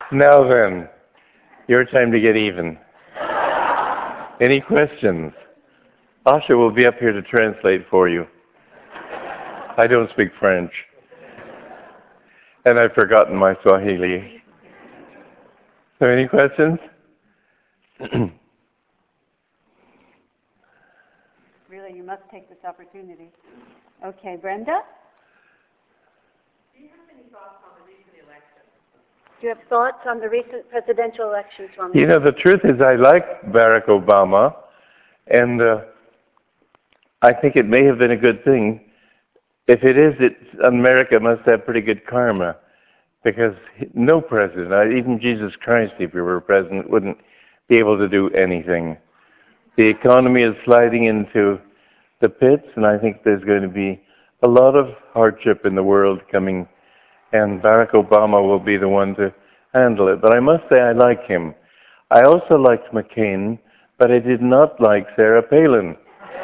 Now then, your time to get even. Any questions? Asha will be up here to translate for you. I don't speak French. And I've forgotten my Swahili. So any questions? Really, you must take this opportunity. Okay, Brenda? Do you have any thoughts on the recent election? Do you have thoughts on the recent presidential election, Swami? You know, the truth is I like Barack Obama, and I think it may have been a good thing. If it is, America must have pretty good karma, because no president, even Jesus Christ, if he were president, wouldn't be able to do anything. The economy is sliding into the pits, and I think there's going to be a lot of hardship in the world coming, and Barack Obama will be the one to handle it. But I must say I like him. I also liked McCain, but I did not like Sarah Palin.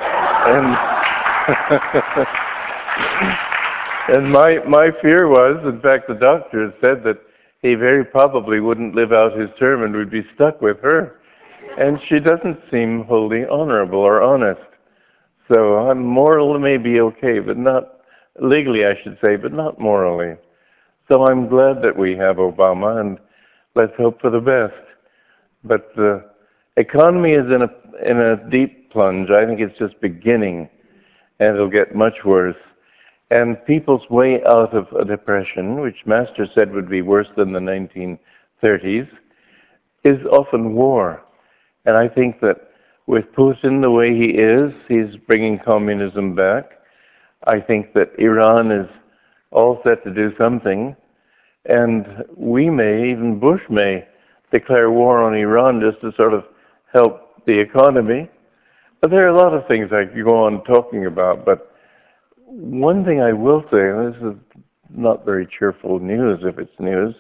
And my fear was, in fact, the doctors said that he very probably wouldn't live out his term and would be stuck with her. And she doesn't seem wholly honorable or honest. So moral may be okay, but not legally, I should say, but not morally. So I'm glad that we have Obama, and let's hope for the best. But the economy is in a deep plunge. I think it's just beginning, and it'll get much worse. And people's way out of a depression, which Master said would be worse than the 1930s, is often war. And I think that with Putin the way he is, he's bringing communism back. I think that Iran is all set to do something. And we may, even Bush may, declare war on Iran just to sort of help the economy. But there are a lot of things I could go on talking about, but one thing I will say, and this is not very cheerful news if it's news,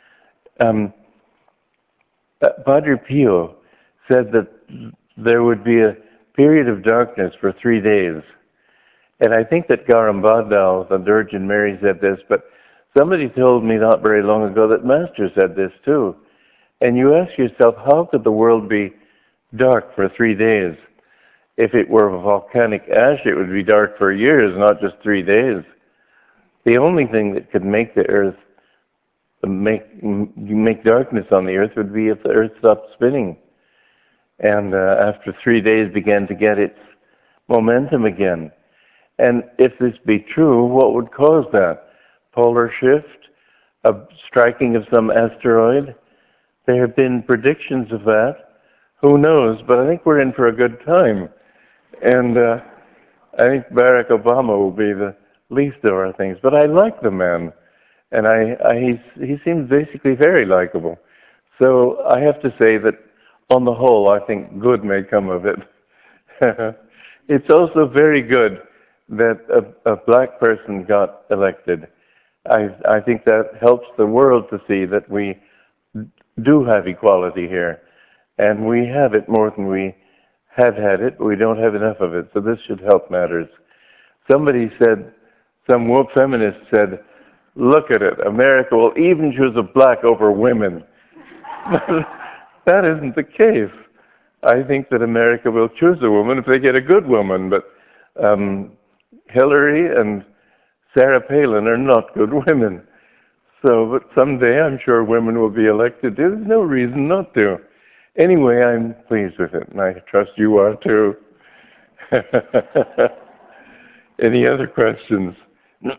Padre Pio said that there would be a period of darkness for 3 days. And I think that Garambadal, the Virgin Mary, said this, but somebody told me not very long ago that Master said this too. And you ask yourself, how could the world be dark for 3 days? If it were volcanic ash, it would be dark for years, not just 3 days. The only thing that could make the earth, make darkness on the earth would be if the earth stopped spinning. And after 3 days began to get its momentum again. And if this be true, what would cause that? Polar shift? A striking of some asteroid? There have been predictions of that. Who knows? But I think we're in for a good time. And I think Barack Obama will be the least of our things. But I like the man. And he seems basically very likable. So I have to say that on the whole, I think good may come of it. It's also very good that a black person got elected. I think that helps the world to see that we do have equality here. And we have it more than we have had it, but we don't have enough of it. So this should help matters. Somebody said, some woke feminist said, look at it, America will even choose a black over women. That isn't the case. I think that America will choose a woman if they get a good woman, but Hillary and Sarah Palin are not good women. So, but someday I'm sure women will be elected. There's no reason not to. Anyway, I'm pleased with it, and I trust you are too. Any other questions? Yes,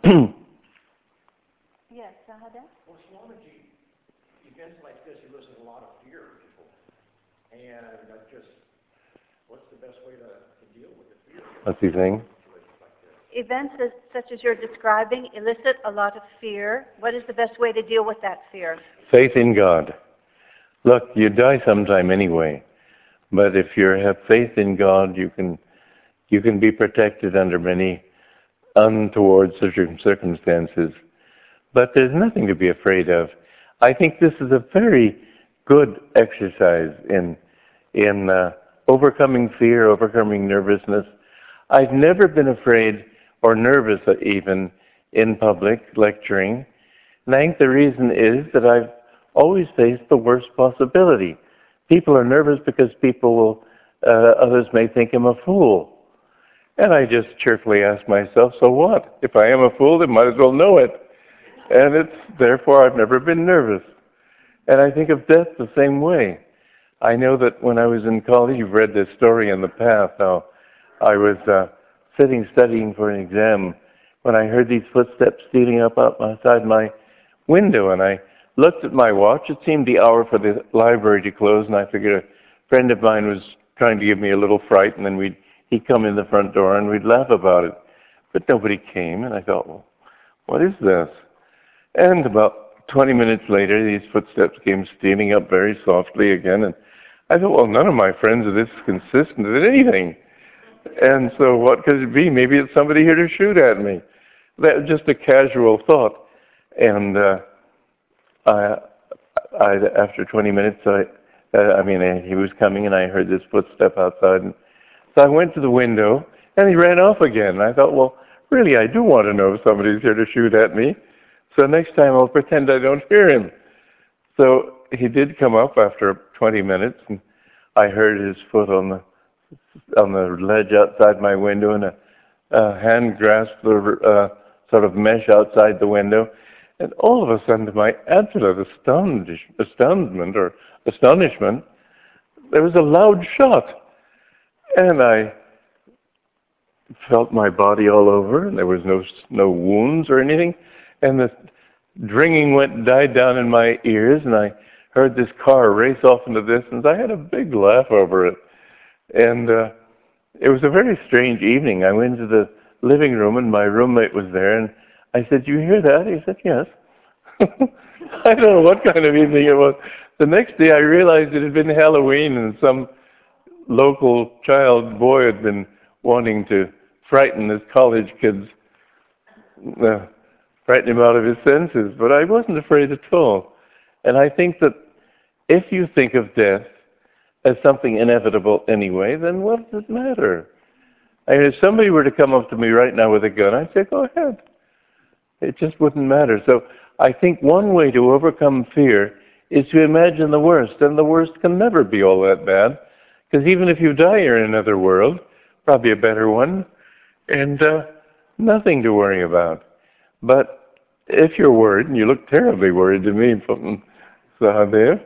Sahada? Well, Swamiji, events like this elicit a lot of fear in people. And what's the best way to deal with the fear? What's he saying? Events such as you're describing elicit a lot of fear. What is the best way to deal with that fear? Faith in God. Look, you die sometime anyway. But if you have faith in God, you can be protected under many untoward circumstances. But there's nothing to be afraid of. I think this is a very good exercise in overcoming fear, overcoming nervousness. I've never been afraid or nervous even in public lecturing. And I think the reason is that I've always face the worst possibility. People are nervous because others may think I'm a fool. And I just cheerfully ask myself, so what? If I am a fool, they might as well know it. And therefore I've never been nervous. And I think of death the same way. I know that when I was in college, you've read this story in the past, how I was sitting studying for an exam when I heard these footsteps stealing up outside my window, and I looked at my watch. It seemed the hour for the library to close, and I figured a friend of mine was trying to give me a little fright, and then he'd come in the front door and we'd laugh about it. But nobody came, and I thought, well, what is this? And about 20 minutes later, these footsteps came stealing up very softly again, and I thought, well, none of my friends are this consistent at anything. And so what could it be? Maybe it's somebody here to shoot at me. That was just a casual thought. And after 20 minutes, he was coming, and I heard this footstep outside. And so I went to the window, and he ran off again. And I thought, well, really, I do want to know if somebody's here to shoot at me. So next time I'll pretend I don't hear him. So he did come up after 20 minutes, and I heard his foot on the ledge outside my window, and a hand grasped the sort of mesh outside the window. And all of a sudden, to my absolute astonishment, there was a loud shot. And I felt my body all over, and there was no wounds or anything. And the ringing died down in my ears, and I heard this car race off into the distance. I had a big laugh over it. And it was a very strange evening. I went into the living room, and my roommate was there, and I said, "Do you hear that?" He said, "Yes." I don't know what kind of evening it was. The next day I realized it had been Halloween, and some local boy had been wanting to frighten his college kids, frighten him out of his senses. But I wasn't afraid at all. And I think that if you think of death as something inevitable anyway, then what does it matter? I mean, if somebody were to come up to me right now with a gun, I'd say, go ahead. It just wouldn't matter. So I think one way to overcome fear is to imagine the worst, and the worst can never be all that bad, because even if you die, you're in another world, probably a better one, and nothing to worry about. But if you're worried, and you look terribly worried to me, Sahadev,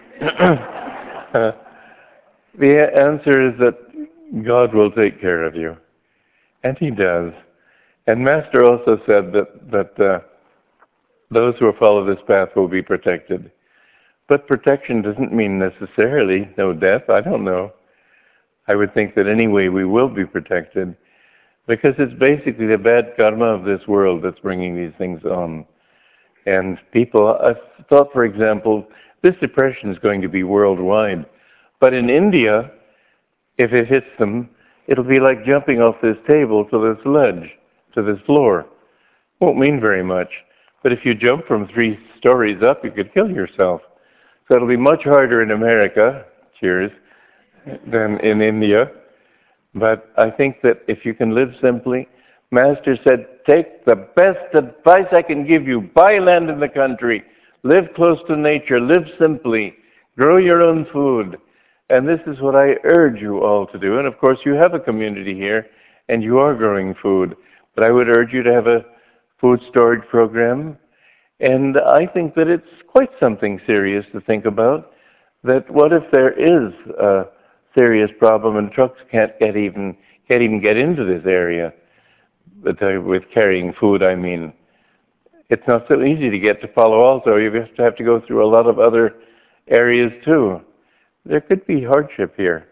the answer is that God will take care of you, and He does. And Master also said that those who follow this path will be protected. But protection doesn't mean necessarily no death. I don't know. I would think that anyway we will be protected, because it's basically the bad karma of this world that's bringing these things on. And people, I've thought, for example, this depression is going to be worldwide. But in India, if it hits them, it'll be like jumping off this table to this ledge, to this floor. Won't mean very much. But if you jump from 3 stories up, you could kill yourself. So it'll be much harder in America, cheers, than in India. But I think that if you can live simply, Master said, take the best advice I can give you. Buy land in the country. Live close to nature. Live simply. Grow your own food. And this is what I urge you all to do. And of course, you have a community here, and you are growing food. But I would urge you to have a food storage program. And I think that it's quite something serious to think about. That what if there is a serious problem and trucks can't even get into this area? But, with carrying food, I mean. It's not so easy to get to Palo Alto. You have to go through a lot of other areas too. There could be hardship here.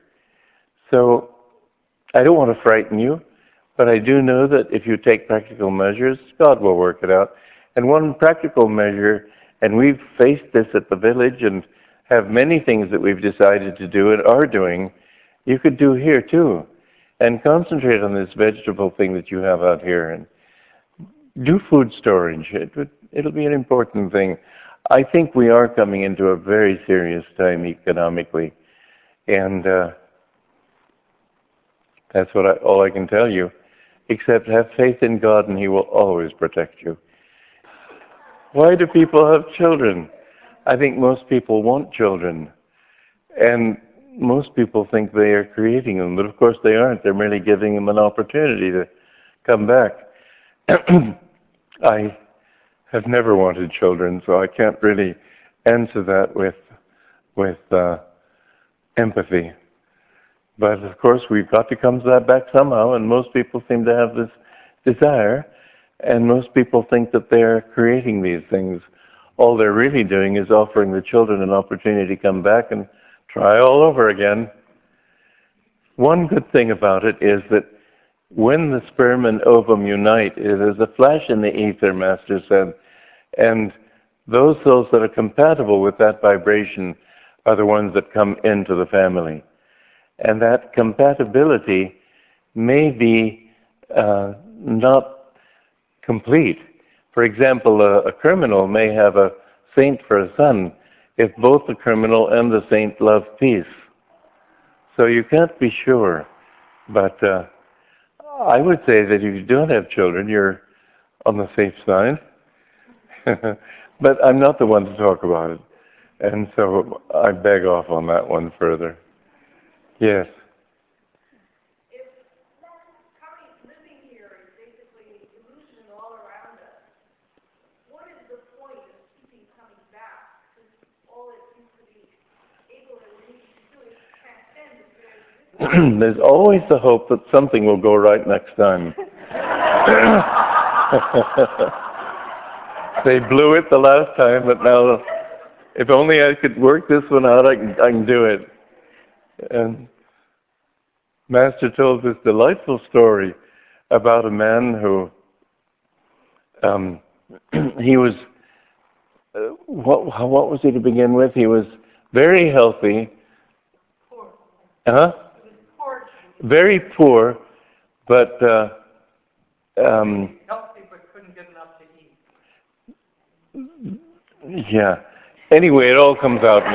So I don't want to frighten you, but I do know that if you take practical measures, God will work it out. And one practical measure, and we've faced this at the village and have many things that we've decided to do and are doing, you could do here too. And concentrate on this vegetable thing that you have out here. And do food storage. It'll be an important thing. I think we are coming into a very serious time economically. And that's all I can tell you. Except have faith in God, and He will always protect you. Why do people have children? I think most people want children. And most people think they are creating them, but of course they aren't. They're merely giving them an opportunity to come back. I have never wanted children, so I can't really answer that with empathy. But of course we've got to come to that back somehow, and most people seem to have this desire, and most people think that they're creating these things. All they're really doing is offering the children an opportunity to come back and try all over again. One good thing about it is that when the sperm and ovum unite, it is a flash in the ether, Master said, and those souls that are compatible with that vibration are the ones that come into the family. And that compatibility may be not complete. For example, a criminal may have a saint for a son if both the criminal and the saint love peace. So you can't be sure. But I would say that if you don't have children, you're on the safe side. But I'm not the one to talk about it. And so I beg off on that one further. Yes. If living here is basically illusion all around us, what is the point of keeping coming back? Because all it seems to be able and we need to do is transcend this very existence. There's always the hope that something will go right next time. They blew it the last time, but now, if only I could work this one out, I can do it. And Master told this delightful story about a man who, he was, what was he to begin with? He was very healthy. Poor. Huh? It was poor. Very poor, but Healthy but couldn't get enough to eat. yeah. Anyway, it all comes out in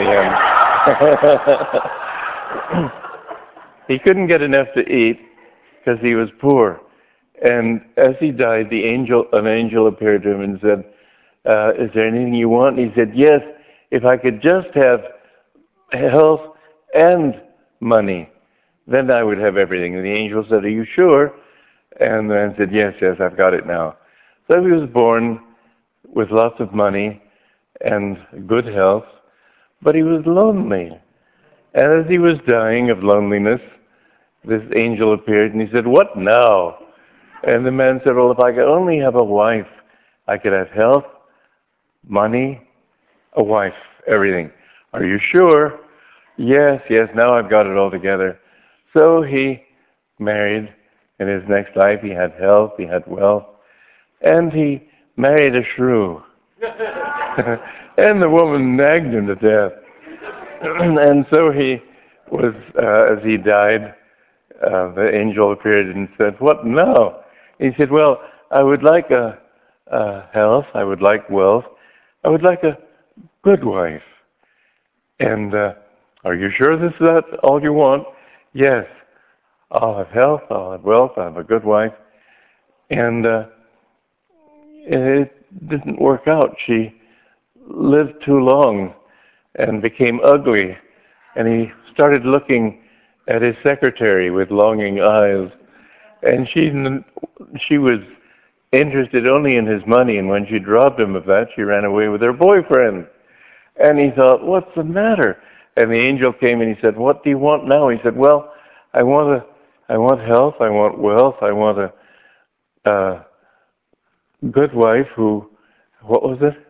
the end. He couldn't get enough to eat because he was poor. And as he died, an angel appeared to him and said, is there anything you want? And he said, yes, if I could just have health and money, then I would have everything. And the angel said, are you sure? And the man said, yes, I've got it now. So he was born with lots of money and good health, but he was lonely. And as he was dying of loneliness, this angel appeared and he said, what now? And the man said, well, if I could only have a wife, I could have health, money, a wife, everything. Are you sure? Yes, now I've got it all together. So he married. In his next life, he had health, he had wealth, and he married a shrew. And the woman nagged him to death. And so he was, as he died, the angel appeared and said, what now? He said, well, I would like a health, I would like wealth, I would like a good wife. And are you sure this is all you want? Yes. I'll have health, I'll have wealth, I'll have a good wife. And it didn't work out. She lived too long and became ugly. And he started looking at his secretary with longing eyes. And she was interested only in his money. And when she robbed him of that, she ran away with her boyfriend. And he thought, what's the matter? And the angel came and he said, what do you want now? He said, well, I want health, I want wealth, I want a good wife who, what was it?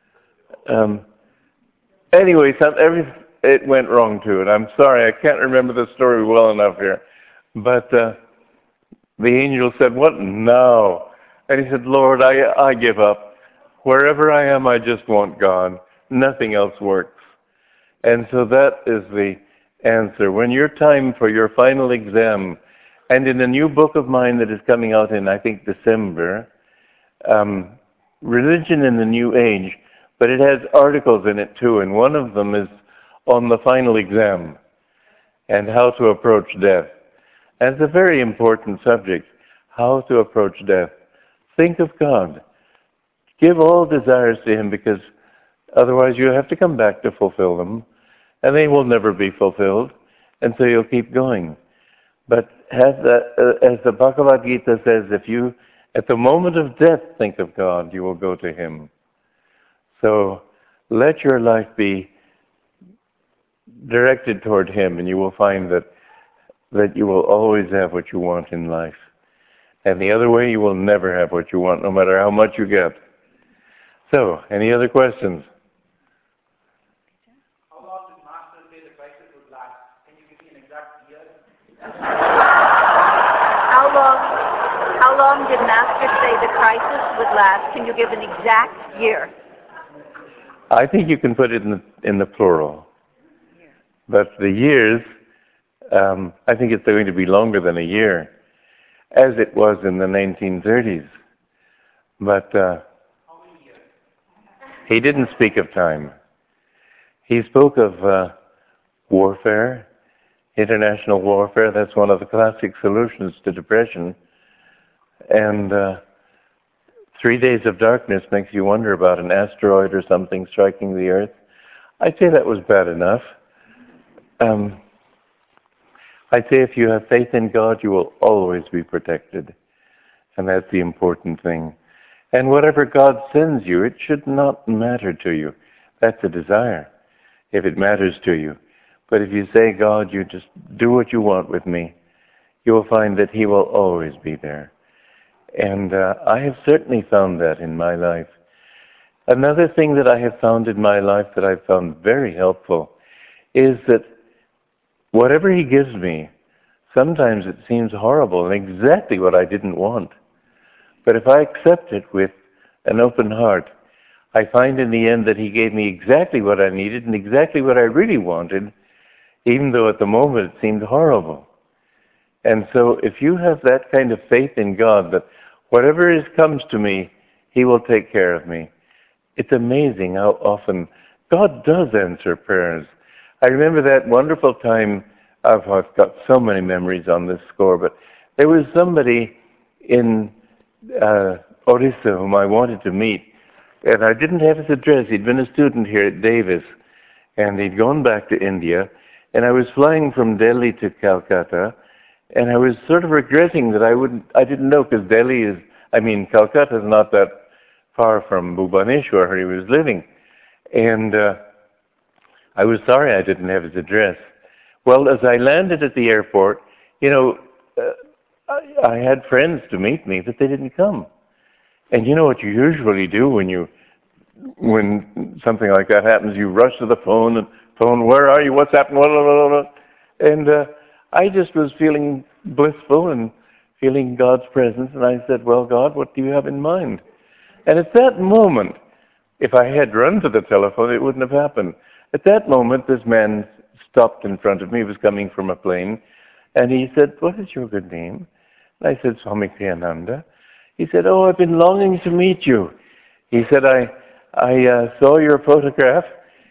Anyway, it went wrong to it. I'm sorry, I can't remember the story well enough here. But the angel said, what now? And he said, Lord, I give up. Wherever I am, I just want God. Nothing else works. And so that is the answer. When your time for your final exam, and in a new book of mine that is coming out in, I think, December, Religion in the New Age, but it has articles in it too, and one of them is on the final exam and how to approach death. And it's a very important subject, how to approach death. Think of God. Give all desires to Him, because Otherwise, you have to come back to fulfill them, and they will never be fulfilled, and so you'll keep going. But as the Bhagavad Gita says, if you, at the moment of death, think of God, you will go to Him. So let your life be directed toward Him, and you will find that you will always have what you want in life. And the other way, you will never have what you want, no matter how much you get. So, any other questions? How long did Master say the crisis would last? Can you give me an exact year? How long did Master say the crisis would last? Can you give an exact year? I think you can put it in the plural. But the years, I think it's going to be longer than a year, as it was in the 1930s. But How many years? he didn't speak of time. He spoke of warfare, international warfare. That's one of the classic solutions to depression. And 3 days of darkness makes you wonder about an asteroid or something striking the Earth. I'd say that was bad enough. I'd say if you have faith in God, you will always be protected. And that's the important thing. And whatever God sends you, it should not matter to you. That's a desire, if it matters to you. But if you say, God, you just do what you want with me, you will find that He will always be there. And I have certainly found that in my life. Another thing that I have found in my life that I've found very helpful is that whatever He gives me, sometimes it seems horrible and exactly what I didn't want. But if I accept it with an open heart, I find in the end that He gave me exactly what I needed and exactly what I really wanted, even though at the moment it seemed horrible. And so if you have that kind of faith in God, that whatever comes to me, He will take care of me. It's amazing how often God does answer prayers. I remember that wonderful time. I've got so many memories on this score, but there was somebody in Orissa whom I wanted to meet, and I didn't have his address. He'd been a student here at Davis, and he'd gone back to India, and I was flying from Delhi to Calcutta, and I was sort of regretting that I didn't know, because Calcutta is not that far from Bhubaneswar, where he was living, and I was sorry I didn't have his address. Well, as I landed at the airport, I had friends to meet me, but they didn't come. And you know what you usually do when something like that happens? You rush to the phone, where are you? What's happened? And I just was feeling blissful and feeling God's presence, and I said, well, God, what do you have in mind? And at that moment, if I had run to the telephone, it wouldn't have happened. At that moment, this man stopped in front of me. He was coming from a plane, and he said, what is your good name? And I said, Swami Kriyananda. He said, oh, I've been longing to meet you. He said, I saw your photograph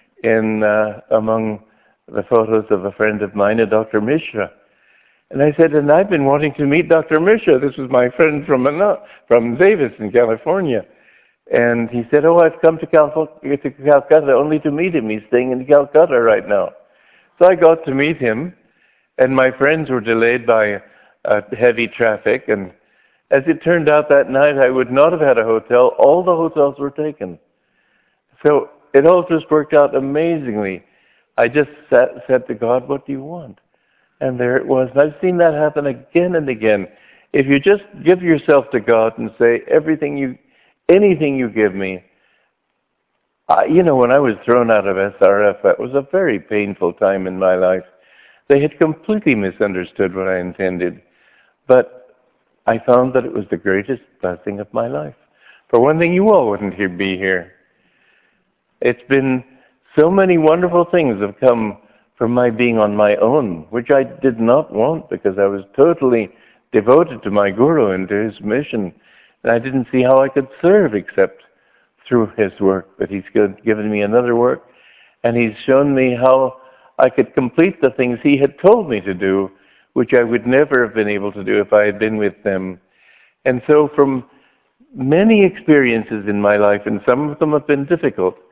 among the photos of a friend of mine, Dr. Mishra. And I said, and I've been wanting to meet Dr. Mishra. This was my friend from Davis in California. And he said, oh, I've come to Calcutta only to meet him. He's staying in Calcutta right now. So I got to meet him, and my friends were delayed by heavy traffic. And as it turned out that night, I would not have had a hotel. All the hotels were taken. So it all just worked out amazingly. I just said to God, what do you want? And there it was. And I've seen that happen again and again. If you just give yourself to God and say, anything you give me. When I was thrown out of SRF, that was a very painful time in my life. They had completely misunderstood what I intended. But I found that it was the greatest blessing of my life. For one thing, you all wouldn't be here. It's been so many wonderful things have come from my being on my own, which I did not want, because I was totally devoted to my Guru and to his mission. And I didn't see how I could serve except through his work. But he's given me another work, and he's shown me how I could complete the things he had told me to do, which I would never have been able to do if I had been with them. And so from many experiences in my life, and some of them have been difficult,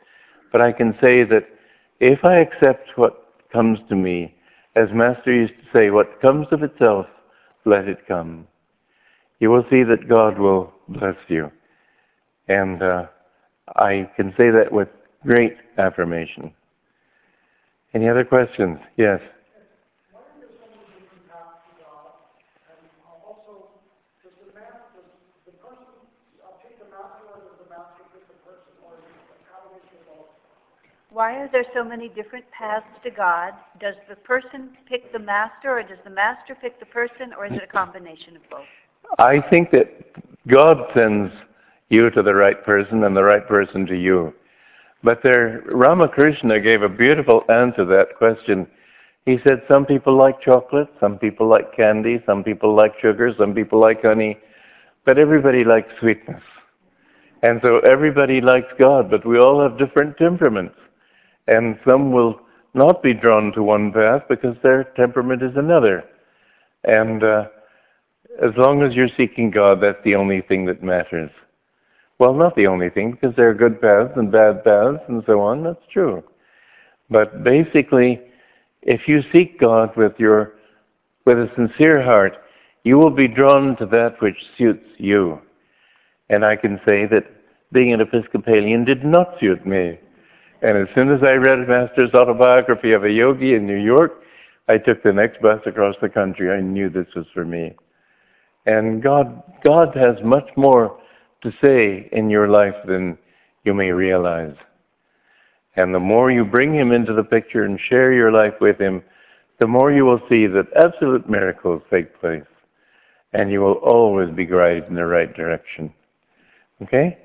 But I can say that if I accept what comes to me, as Master used to say, what comes of itself, let it come. You will see that God will bless you. And I can say that with great affirmation. Any other questions? Yes. Why are there so many different paths to God? And also, does the person take the master, or does the master pick the person, or is it a combination of both? Why are there so many different paths to God? Does the person pick the master, or does the master pick the person, or is it a combination of both? I think that God sends you to the right person and the right person to you. But there, Ramakrishna gave a beautiful answer to that question. He said some people like chocolate, some people like candy, some people like sugar, some people like honey, but everybody likes sweetness. And so everybody likes God, but we all have different temperaments. And some will not be drawn to one path because their temperament is another. And as long as you're seeking God, that's the only thing that matters. Well, not the only thing, because there are good paths and bad paths and so on, that's true. But basically, if you seek God with a sincere heart, you will be drawn to that which suits you. And I can say that being an Episcopalian did not suit me. And as soon as I read Master's autobiography of a yogi in New York, I took the next bus across the country. I knew this was for me. And God has much more to say in your life than you may realize. And the more you bring Him into the picture and share your life with Him, the more you will see that absolute miracles take place. And you will always be guided in the right direction. Okay?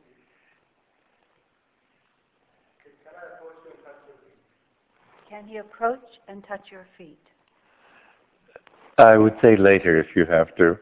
Can he approach and touch your feet? I would say later if you have to.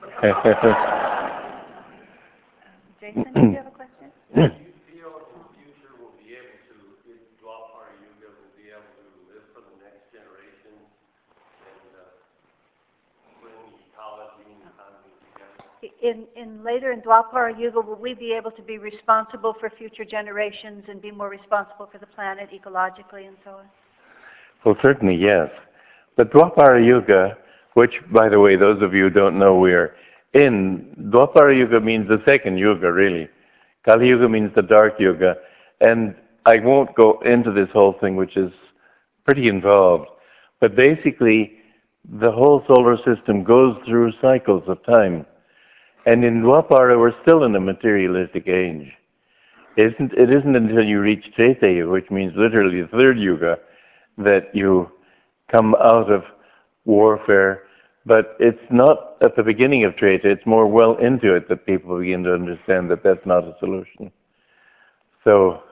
Jason, do you have a question? Do you feel in the future we'll be able to, in Dwapara Yuga, we'll be able to live for the next generation and bring ecology and economy together? Later in Dwapara Yuga, will we be able to be responsible for future generations and be more responsible for the planet ecologically and so on? Well, certainly, yes. But Dwapara Yuga, which, by the way, those of you who don't know, we're in. Dwapara Yuga means the second Yuga, really. Kali Yuga means the dark Yuga. And I won't go into this whole thing, which is pretty involved. But basically, the whole solar system goes through cycles of time. And in Dwapara, we're still in a materialistic age. It isn't until you reach Treta Yuga, which means literally the third Yuga, that you come out of warfare. But it's not at the beginning of Treta, it's more well into it that people begin to understand that that's not a solution. So,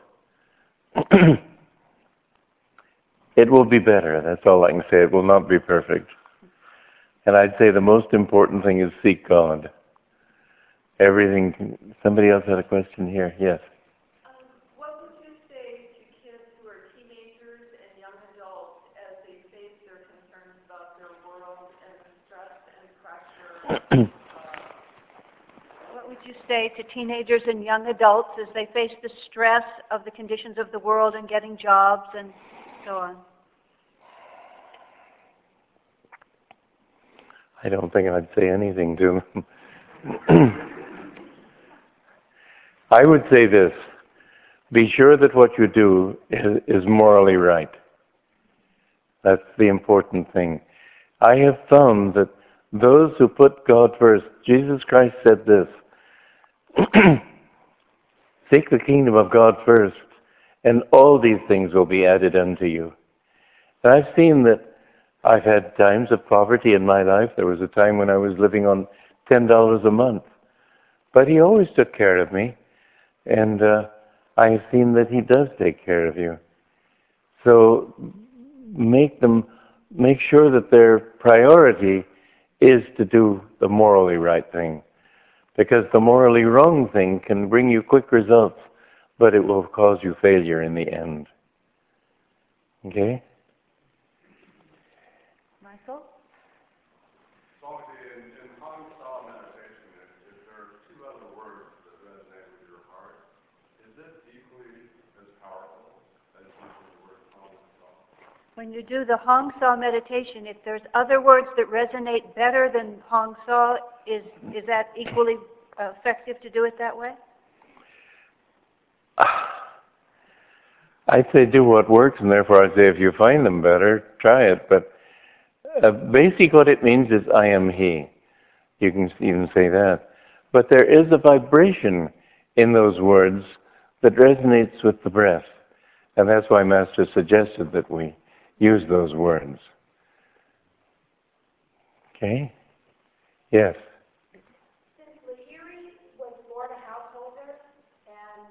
it will be better, that's all I can say. It will not be perfect. And I'd say the most important thing is seek God. Everything, somebody else had a question here, yes. What would you say to kids who are teenagers and young adults as they face their concerns about their world and the stress and pressure? What would you say to teenagers and young adults as they face the stress of the conditions of the world and getting jobs and so on? I don't think I'd say anything to them. I would say this: be sure that what you do is morally right. That's the important thing. I have found that those who put God first, Jesus Christ said this, seek the kingdom of God first, and all these things will be added unto you. And I've seen that I've had times of poverty in my life. There was a time when I was living on $10 a month. But He always took care of me. And I have seen that He does take care of you. So make sure that their priority is to do the morally right thing. Because the morally wrong thing can bring you quick results, but it will cause you failure in the end. Okay? Michael? Swamiji, in calm style meditation, if there are two other words that resonate with your heart, is it equally as powerful? When you do the Hong Sau meditation, if there's other words that resonate better than Hong Sau, is that equally effective to do it that way? I'd say do what works, and therefore I say if you find them better, try it. But basically what it means is I am He. You can even say that. But there is a vibration in those words that resonates with the breath. And that's why Master suggested that we use those words. Okay? Yes? Since Lahiri was born a householder, and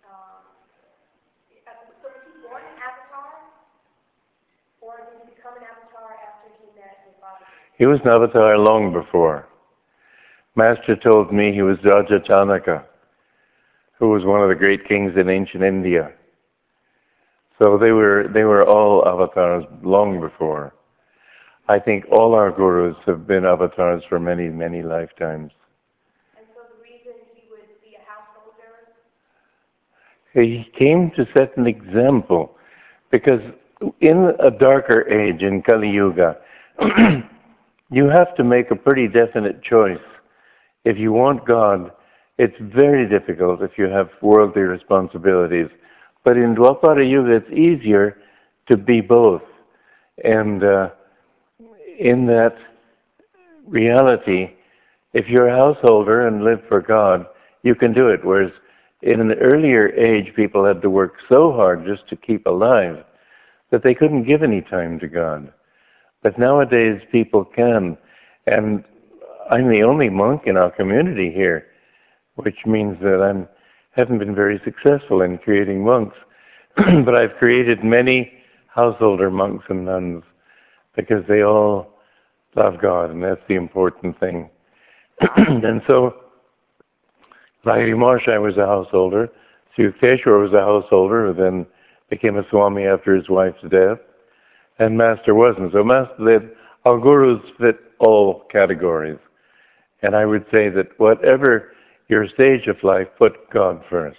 so was he born an avatar, or did he become an avatar after he met his father? He was an avatar long before. Master told me he was Raja Chanaka, who was one of the great kings in ancient India. So they were all avatars long before. I think all our gurus have been avatars for many, many lifetimes. And so the reason he would be a householder? He came to set an example, because in a darker age, in Kali Yuga, you have to make a pretty definite choice. If you want God, it's very difficult if you have worldly responsibilities. But in Dwapara Yuga, it's easier to be both. And in that reality, if you're a householder and live for God, you can do it. Whereas in an earlier age, people had to work so hard just to keep alive that they couldn't give any time to God. But nowadays, people can. And I'm the only monk in our community here, which means that I haven't been very successful in creating monks. But I've created many householder monks and nuns because they all love God, and that's the important thing. And so, Lahiri Mahasaya was a householder. Yukteswar was a householder, who then became a Swami after his wife's death. And Master wasn't. So our gurus fit all categories. And I would say that whatever your stage of life, put God first.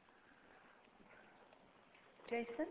Jason?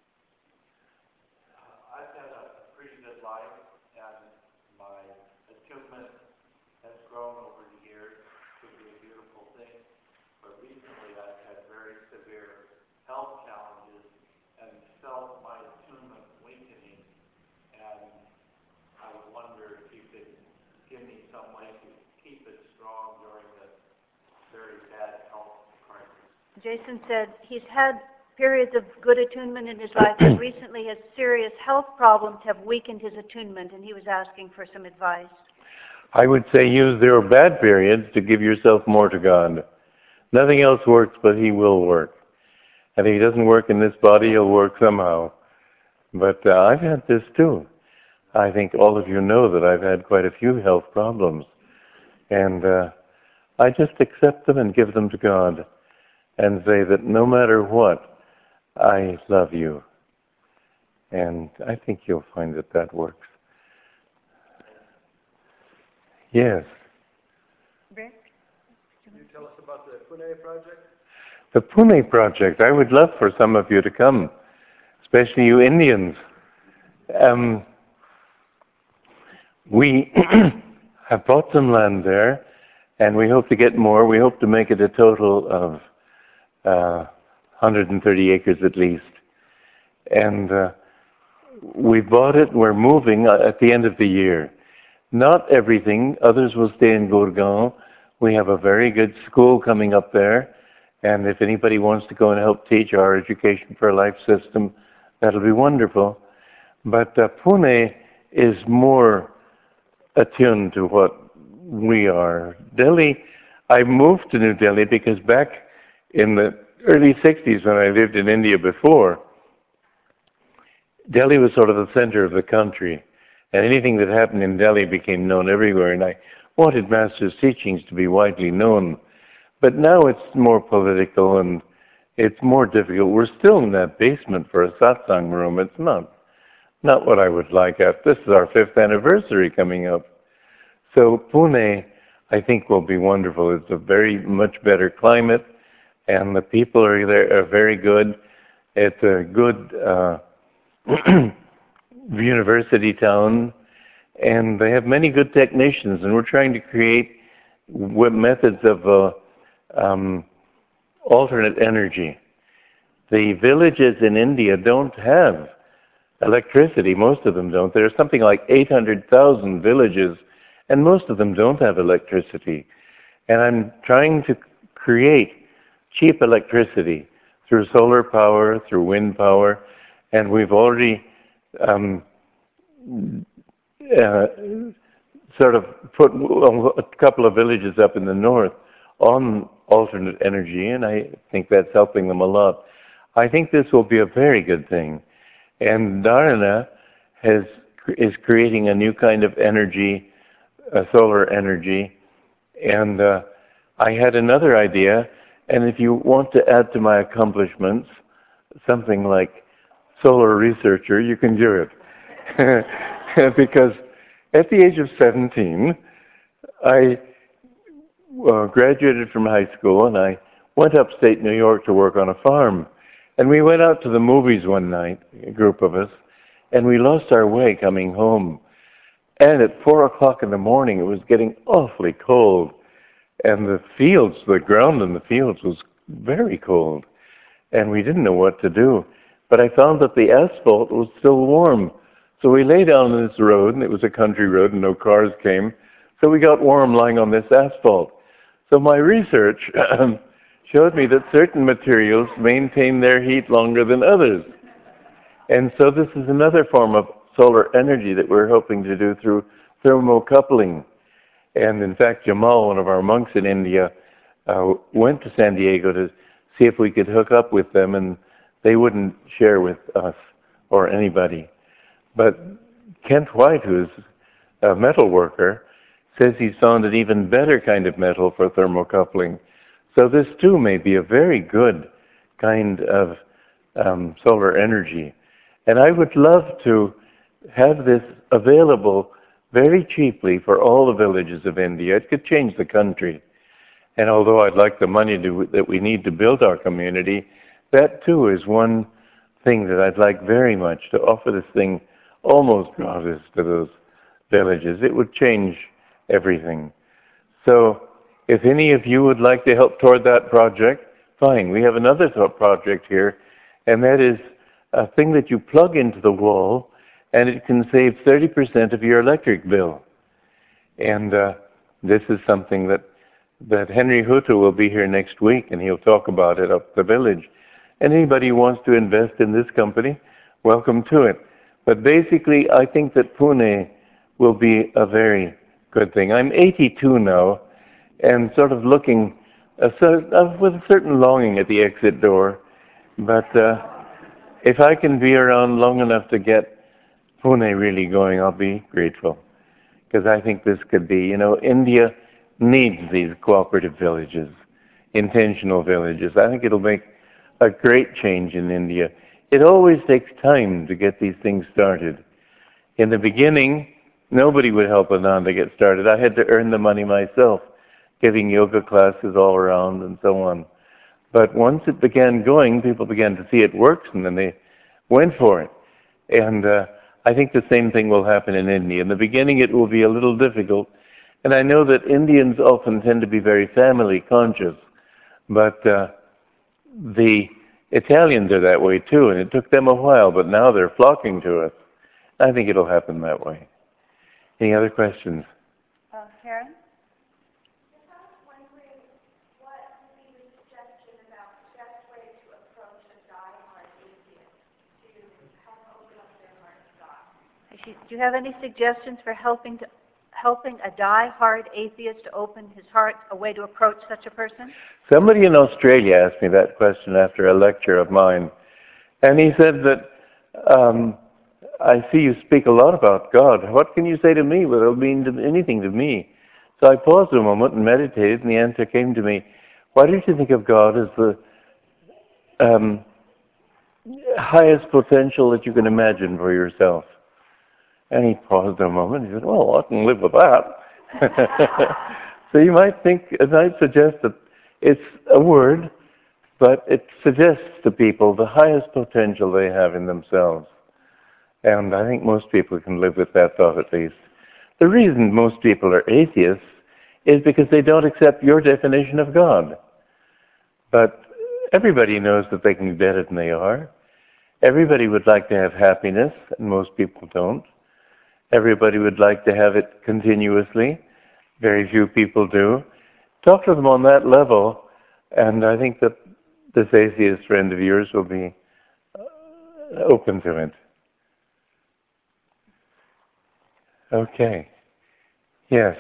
I've had a pretty good life, and my attunement has grown over the years, which is a beautiful thing. But recently I've had very severe health challenges and felt my attunement weakening. And I wonder if you could give me some way to keep it strong during this very bad health crisis. Jason said he's had periods of good attunement in his life, but recently his serious health problems have weakened his attunement, and he was asking for some advice. I would say use their bad periods to give yourself more to God. Nothing else works, but He will work. And if He doesn't work in this body, He'll work somehow. But I've had this too. I think all of you know that I've had quite a few health problems. And I just accept them and give them to God and say that no matter what, I love you. And I think you'll find that that works. Yes. Rick? Can you tell us about the Pune project? The Pune project, I would love for some of you to come, especially you Indians. We have bought some land there, and we hope to get more. We hope to make it a total of 130 acres at least. And we bought it, we're moving at the end of the year. Not everything, others will stay in Gurgaon. We have a very good school coming up there, and if anybody wants to go and help teach our Education for Life system, that'll be wonderful. But Pune is more attuned to what we are. Delhi, I moved to New Delhi because back in the early 60s when I lived in India before, Delhi was sort of the center of the country. And anything that happened in Delhi became known everywhere. And I wanted Master's teachings to be widely known. But now it's more political and it's more difficult. We're still in that basement for a satsang room. It's not what I would like. This is our 5th anniversary coming up. So Pune, I think, will be wonderful. It's a very much better climate, and the people are there are very good. It's a good university town, and they have many good technicians, and we're trying to create methods of alternate energy. The villages in India don't have electricity. Most of them don't. There's something like 800,000 villages, and most of them don't have electricity. And I'm trying to create cheap electricity through solar power, through wind power, and we've already sort of put a couple of villages up in the north on alternate energy, and I think that's helping them a lot. I think this will be a very good thing. And Dharana is creating a new kind of energy, solar energy, and I had another idea, and if you want to add to my accomplishments something like solar researcher, you can do it. Because at the age of 17, I graduated from high school, and I went upstate New York to work on a farm. And we went out to the movies one night, a group of us, and we lost our way coming home. And at 4 o'clock in the morning, it was getting awfully cold. And the fields, the ground in the fields was very cold. And we didn't know what to do. But I found that the asphalt was still warm. So we lay down on this road, and it was a country road, and no cars came. So we got warm lying on this asphalt. So my research showed me that certain materials maintain their heat longer than others. And so this is another form of solar energy that we're hoping to do through thermocoupling. And in fact, Jamal, one of our monks in India, went to San Diego to see if we could hook up with them, and they wouldn't share with us or anybody. But Kent White, who's a metal worker, says he's found an even better kind of metal for thermocoupling. So this too may be a very good kind of solar energy. And I would love to have this available very cheaply for all the villages of India. It could change the country. And although I'd like the money that we need to build our community, that too is one thing that I'd like very much, to offer this thing almost gratis to those villages. It would change everything. So if any of you would like to help toward that project, fine. We have another project here, and that is a thing that you plug into the wall, and it can save 30% of your electric bill. And this is something that Henry Hutto will be here next week, and he'll talk about it up the village. And anybody who wants to invest in this company, welcome to it. But basically, I think that Pune will be a very good thing. I'm 82 now, and sort of looking with a certain longing at the exit door. But if I can be around long enough to get Pune really going, I'll be grateful. Because I think this could be, India needs these cooperative villages, intentional villages. I think it'll make a great change in India. It always takes time to get these things started. In the beginning, nobody would help Anand to get started. I had to earn the money myself, giving yoga classes all around and so on. But once it began going, people began to see it works, and then they went for it. And I think the same thing will happen in India. In the beginning, it will be a little difficult. And I know that Indians often tend to be very family conscious. But the Italians are that way too, and it took them a while, but now they're flocking to us. I think it'll happen that way. Any other questions? Karen? I was wondering what would be the suggestion about the best way to approach a die-hard atheist to help open up their heart to God. Do you have any suggestions for helping a die-hard atheist to open his heart, a way to approach such a person? Somebody in Australia asked me that question after a lecture of mine, and he said that, I see you speak a lot about God. What can you say to me without mean anything to me? So I paused a moment and meditated, and the answer came to me, why don't you think of God as the highest potential that you can imagine for yourself? And he paused a moment. He said, well, I can live with that. So you might suggest that it's a word, but it suggests to people the highest potential they have in themselves. And I think most people can live with that thought at least. The reason most people are atheists is because they don't accept your definition of God. But everybody knows that they can be better than they are. Everybody would like to have happiness, and most people don't. Everybody would like to have it continuously. Very few people do. Talk to them on that level, and I think that this atheist friend of yours will be open to it. Okay. Yes.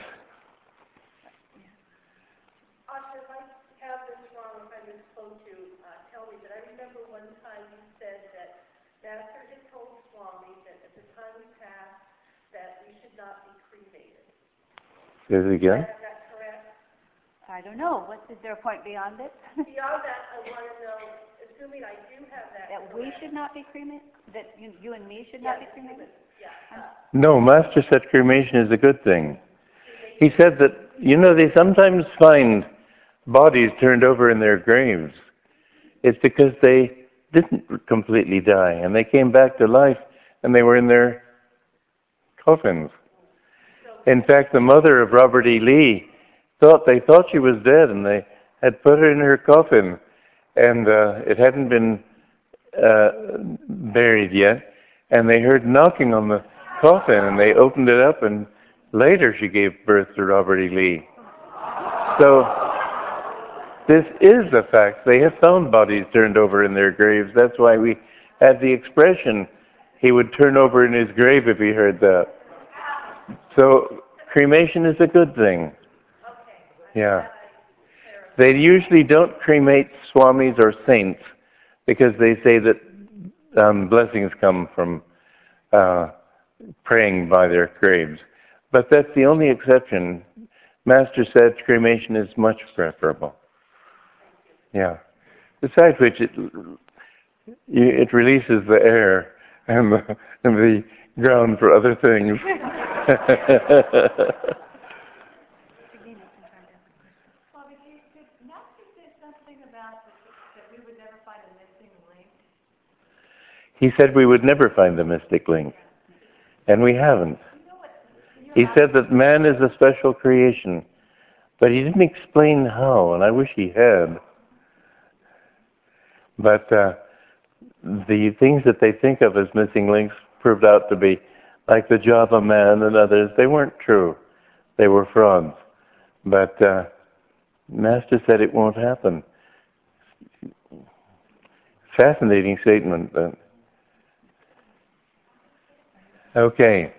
Asha, if I have this wrong, if I misspoke you, tell me, but I remember one time you said that Master had told Swami that at the time passed that we should not be cremated. Say it again. Is that correct? I don't know. Is there a point beyond it? Beyond that, I want to know, assuming I do have that That we should not be cremated? That you and me should not be cremated? No, Master said cremation is a good thing. He said that, they sometimes find bodies turned over in their graves. It's because they didn't completely die, and they came back to life, and they were in their coffins. In fact, the mother of Robert E. Lee they thought she was dead, and they had put her in her coffin, and it hadn't been buried yet, and they heard knocking on the coffin, and they opened it up, and later she gave birth to Robert E. Lee. So this is a fact. They have found bodies turned over in their graves. That's why we had the expression, he would turn over in his grave if he heard that. So cremation is a good thing. Yeah. They usually don't cremate swamis or saints because they say that blessings come from praying by their graves. But that's the only exception. Master said cremation is much preferable. Yeah. Besides which, it releases the air and the ground for other things. Bobby, did Master say something about that we would never find a missing link? He said we would never find the mystic link. And we haven't. He said that man is a special creation, but he didn't explain how, and I wish he had. But the things that they think of as missing links proved out to be, like the Java man and others, they weren't true. They were frauds. But Master said it won't happen. Fascinating statement. Okay.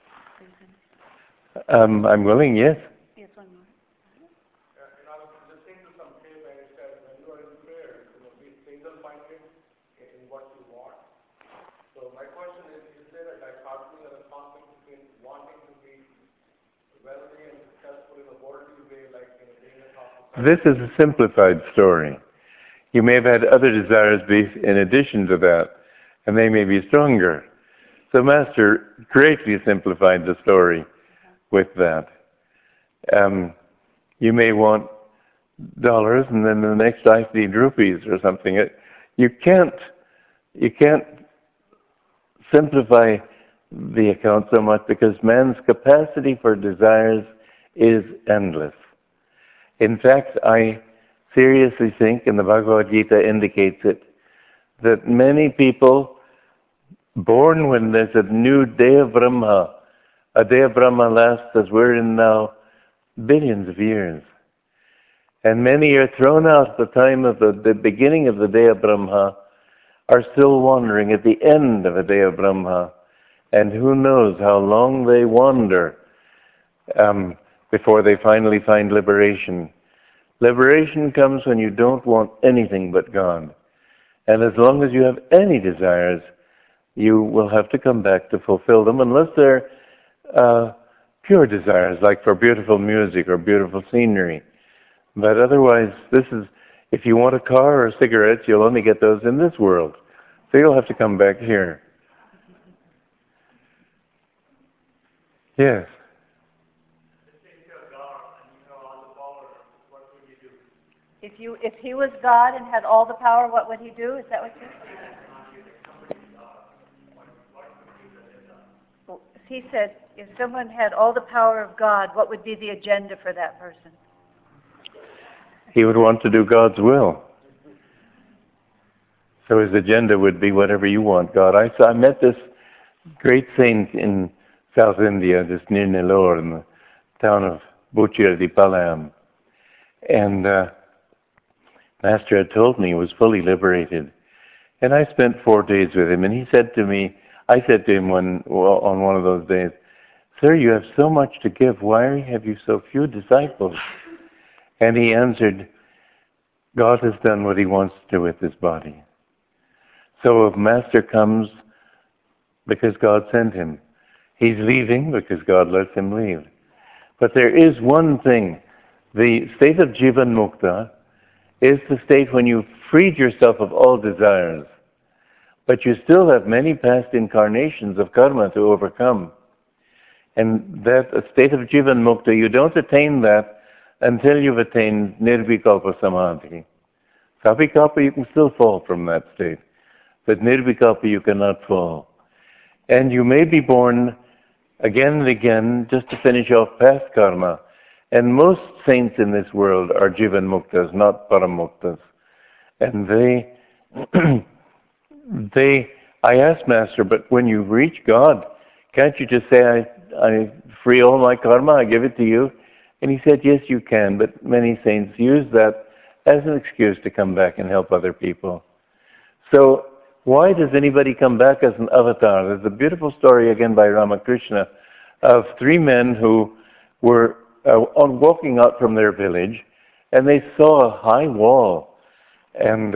I'm willing, yes. Yes, one more. I was listening to some tape and it says when you are in prayer, be single-minded in what you want. So my question is there a dichotomy or a conflict between wanting to be wealthy and successful in a worldly way, like being a top society? This is a simplified story. You may have had other desires in addition to that, and they may be stronger. So Master greatly simplified the story with that. You may want dollars, and then the next life need rupees or something. You can't simplify the account so much because man's capacity for desires is endless. In fact, I seriously think, and the Bhagavad Gita indicates it, that many people born when there's a new day of Brahma, a day of Brahma lasts as we're in now billions of years. And many are thrown out at the time of the beginning of the day of Brahma, are still wandering at the end of a day of Brahma. And who knows how long they wander before they finally find liberation. Liberation comes when you don't want anything but God. And as long as you have any desires, you will have to come back to fulfill them, unless they're pure desires, like for beautiful music or beautiful scenery. But otherwise, if you want a car or cigarettes, you'll only get those in this world. So you'll have to come back here. Yes. If he was God and had all the power, what would he do? Is that what you're saying? He said, if someone had all the power of God, what would be the agenda for that person? He would want to do God's will. So his agenda would be whatever you want, God. I met this great saint in South India, just near Nellore, in the town of Buchir di Palayam. And Master had told me he was fully liberated. And I spent 4 days with him, and he said to me, I said to him on one of those days, "Sir, you have so much to give. Why have you so few disciples?" And he answered, "God has done what he wants to do with his body. So if Master comes because God sent him, he's leaving because God lets him leave. But there is one thing. The state of Jivan Mukta is the state when you've freed yourself of all desires. But you still have many past incarnations of karma to overcome. And that a state of Jivan Mukta, you don't attain that until you've attained Nirvikalpa Samadhi. Savikalpa, you can still fall from that state. But Nirvikalpa, you cannot fall. And you may be born again and again just to finish off past karma. And most saints in this world are Jivan Muktas, not Paramuktas. And I asked Master, but when you reach God, can't you just say, I free all my karma, I give it to you? And he said, yes, you can, but many saints use that as an excuse to come back and help other people. So why does anybody come back as an avatar? There's a beautiful story again by Ramakrishna of 3 men who were walking out from their village, and they saw a high wall, and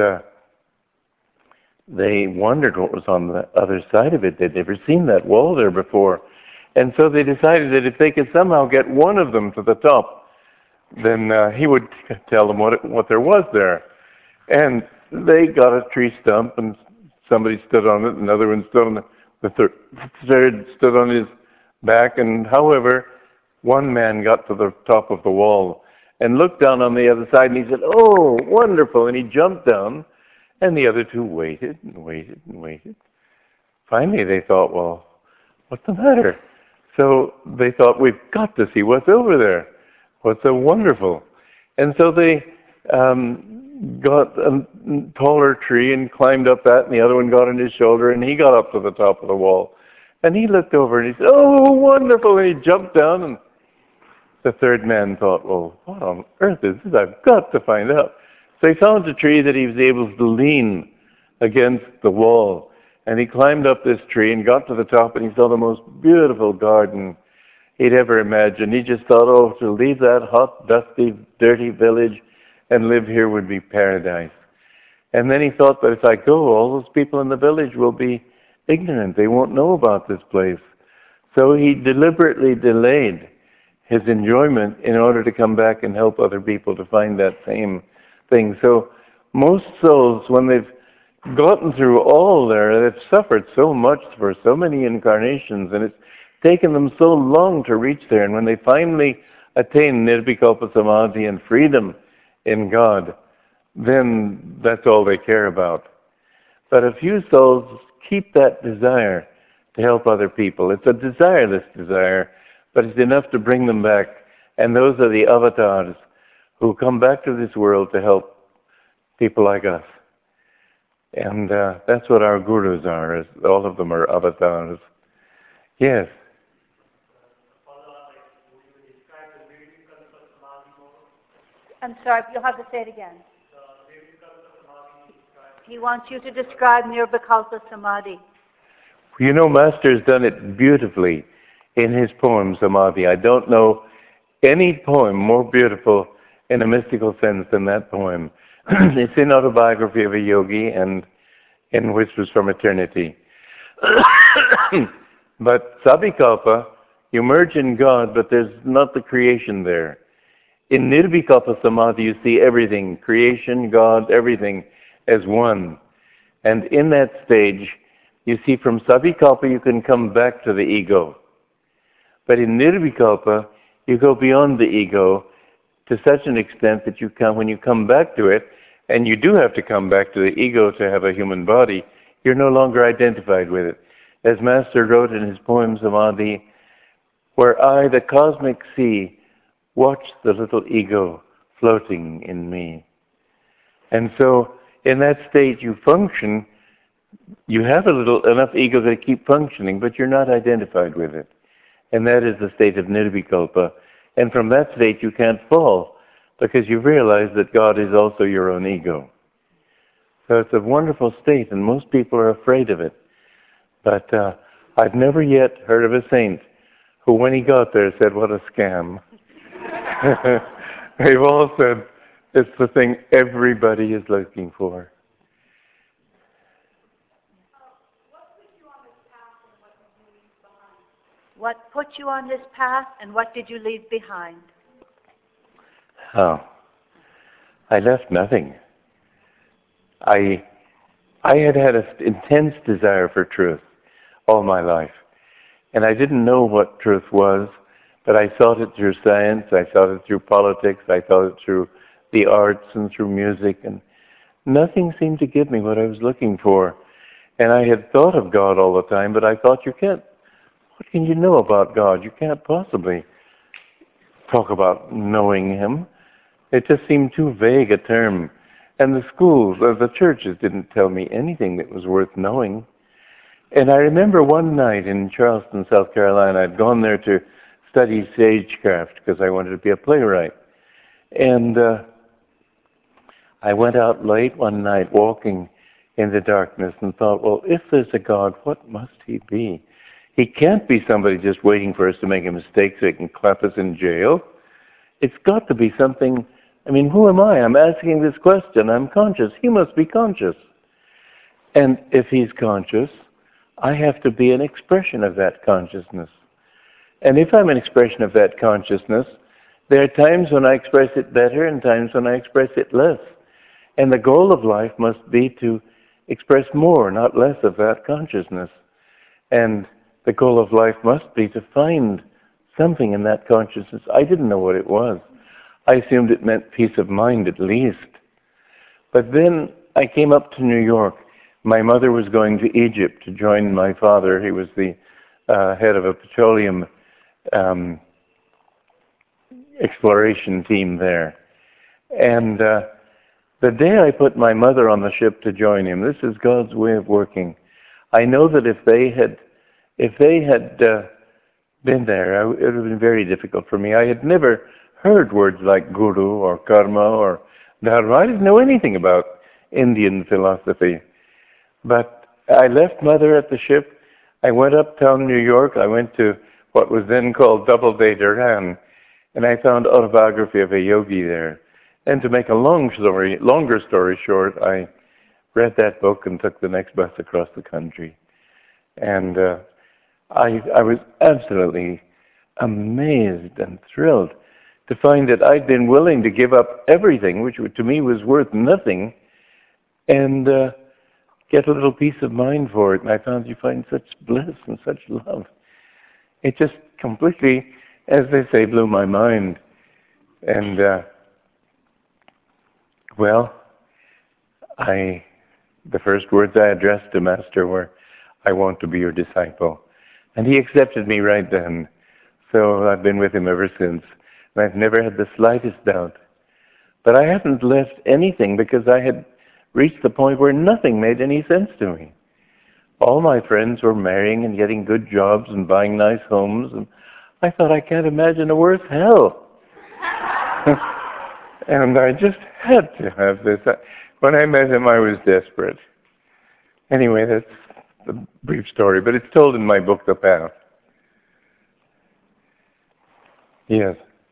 they wondered what was on the other side of it. They'd never seen that wall there before. And so they decided that if they could somehow get one of them to the top, then he would tell them what there was there. And they got a tree stump, and somebody stood on it, another one stood on the third stood on his back, and however, one man got to the top of the wall and looked down on the other side, and he said, "Oh, wonderful," and he jumped down, and the other 2 waited and waited and waited. Finally, they thought, well, what's the matter? So they thought, we've got to see what's over there. What's so wonderful? And so they got a taller tree and climbed up that, and the other one got on his shoulder, and he got up to the top of the wall. And he looked over and he said, "Oh, wonderful," and he jumped down, and the third man thought, well, what on earth is this? I've got to find out. So he found a tree that he was able to lean against the wall. And he climbed up this tree and got to the top, and he saw the most beautiful garden he'd ever imagined. He just thought, oh, to leave that hot, dusty, dirty village and live here would be paradise. And then he thought that if I go, all those people in the village will be ignorant. They won't know about this place. So he deliberately delayed his enjoyment in order to come back and help other people to find that same thing. So most souls, when they've gotten through all there, they've suffered so much for so many incarnations, and it's taken them so long to reach there. And when they finally attain Nirvikalpa Samadhi and freedom in God, then that's all they care about. But a few souls keep that desire to help other people. It's a desireless desire, but it's enough to bring them back. And those are the avatars who come back to this world to help people like us. And that's what our gurus are. All of them are avatars. Yes. I'm sorry, you'll have to say it again. He wants you to describe Nirvikalpa Samadhi. You know, Master's done it beautifully in his poem, Samadhi. I don't know any poem more beautiful in a mystical sense than that poem. It's in Autobiography of a Yogi and in Whispers from Eternity. But Savikalpa, you merge in God, but there's not the creation there. In Nirvikalpa Samadhi, you see everything, creation, God, everything as one. And in that stage, you see from Savikalpa, you can come back to the ego. But in Nirvikalpa, you go beyond the ego to such an extent that you come, when you come back to it, and you do have to come back to the ego to have a human body, you're no longer identified with it. as Master wrote in his poem Samadhi, where I, the cosmic sea, watch the little ego floating in me. And so in that state you function, you have enough ego to keep functioning, but you're not identified with it. And that is the state of nirvikalpa. And from that state you can't fall, because you realize that God is also your own ego. So it's a wonderful state, and most people are afraid of it. But I've never yet heard of a saint who, when he got there, said, what a scam. They've all said, it's the thing everybody is looking for. What put you on this path, and what did you leave behind? Oh, I left nothing. I had an intense desire for truth all my life. And I didn't know what truth was, but I sought it through science, I sought it through politics, I sought it through the arts and through music, and nothing seemed to give me what I was looking for. And I had thought of God all the time, but I thought, what can you know about God? You can't possibly talk about knowing Him. It just seemed too vague a term. And the schools, the churches didn't tell me anything that was worth knowing. And I remember one night in Charleston, South Carolina, I'd gone there to study stagecraft because I wanted to be a playwright. And I went out late one night walking in the darkness and thought, well, if there's a God, what must He be? He can't be somebody just waiting for us to make a mistake so He can clap us in jail. It's got to be something. I mean, who am I? I'm asking this question. I'm conscious. He must be conscious. And if He's conscious, I have to be an expression of that consciousness. And if I'm an expression of that consciousness, there are times when I express it better and times when I express it less. And the goal of life must be to express more, not less, of that consciousness. And the goal of life must be to find something in that consciousness. I didn't know what it was. I assumed it meant peace of mind at least. But then I came up to New York. My mother was going to Egypt to join my father. He was the head of a petroleum exploration team there. And the day I put my mother on the ship to join him, this is God's way of working. I know that if they had been there, it would have been very difficult for me. I had never heard words like guru or karma or dharma. I didn't know anything about Indian philosophy. But I left Mother at the ship. I went uptown New York. I went to what was then called Doubleday Duran, and I found Autobiography of a Yogi there. And to make a longer story short, I read that book and took the next bus across the country. And I was absolutely amazed and thrilled to find that I'd been willing to give up everything, which to me was worth nothing, and get a little peace of mind for it. And I found you find such bliss and such love. It just completely, as they say, blew my mind. And, the first words I addressed to Master were, I want to be your disciple. And he accepted me right then. So I've been with him ever since. And I've never had the slightest doubt. But I haven't left anything because I had reached the point where nothing made any sense to me. All my friends were marrying and getting good jobs and buying nice homes. And I thought, I can't imagine a worse hell. And I just had to have this. When I met him, I was desperate. Anyway, that's a brief story, but it's told in my book, The Path. Yes.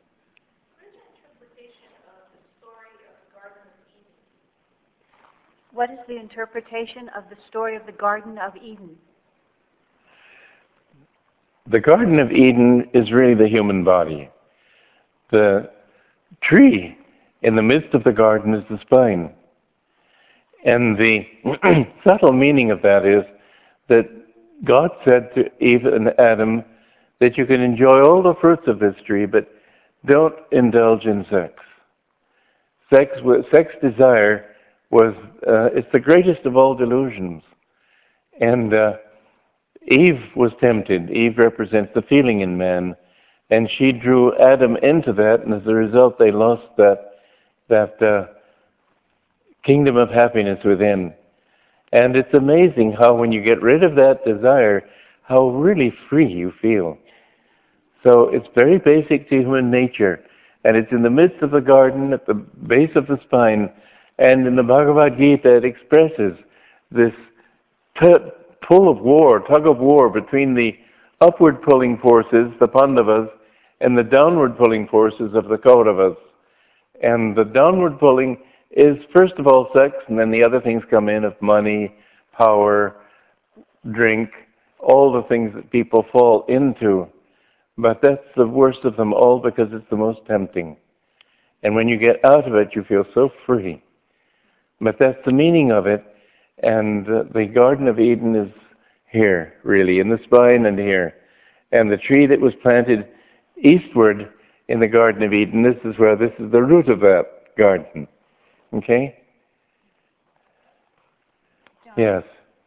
What is the interpretation of the story of the Garden of Eden? The Garden of Eden is really the human body. The tree in the midst of the garden is the spine. And the subtle meaning of that is that God said to Eve and Adam that you can enjoy all the fruits of this tree, but don't indulge in sex. Sex desire it's the greatest of all delusions. And Eve was tempted. Eve represents the feeling in man, and she drew Adam into that, and as a result they lost that kingdom of happiness within. And it's amazing how when you get rid of that desire, how really free you feel. So it's very basic to human nature, and it's in the midst of the garden, at the base of the spine, and in the Bhagavad Gita it expresses this pull of war, tug of war between the upward pulling forces, the Pandavas, and the downward pulling forces of the Kauravas. And the downward pulling is first of all sex, and then the other things come in of money, power, drink, all the things that people fall into. But that's the worst of them all because it's the most tempting. And when you get out of it, you feel so free. But that's the meaning of it. And the Garden of Eden is here, really, in the spine and here. And the tree that was planted eastward in the Garden of Eden, this is the root of that garden. Okay? John. Yes.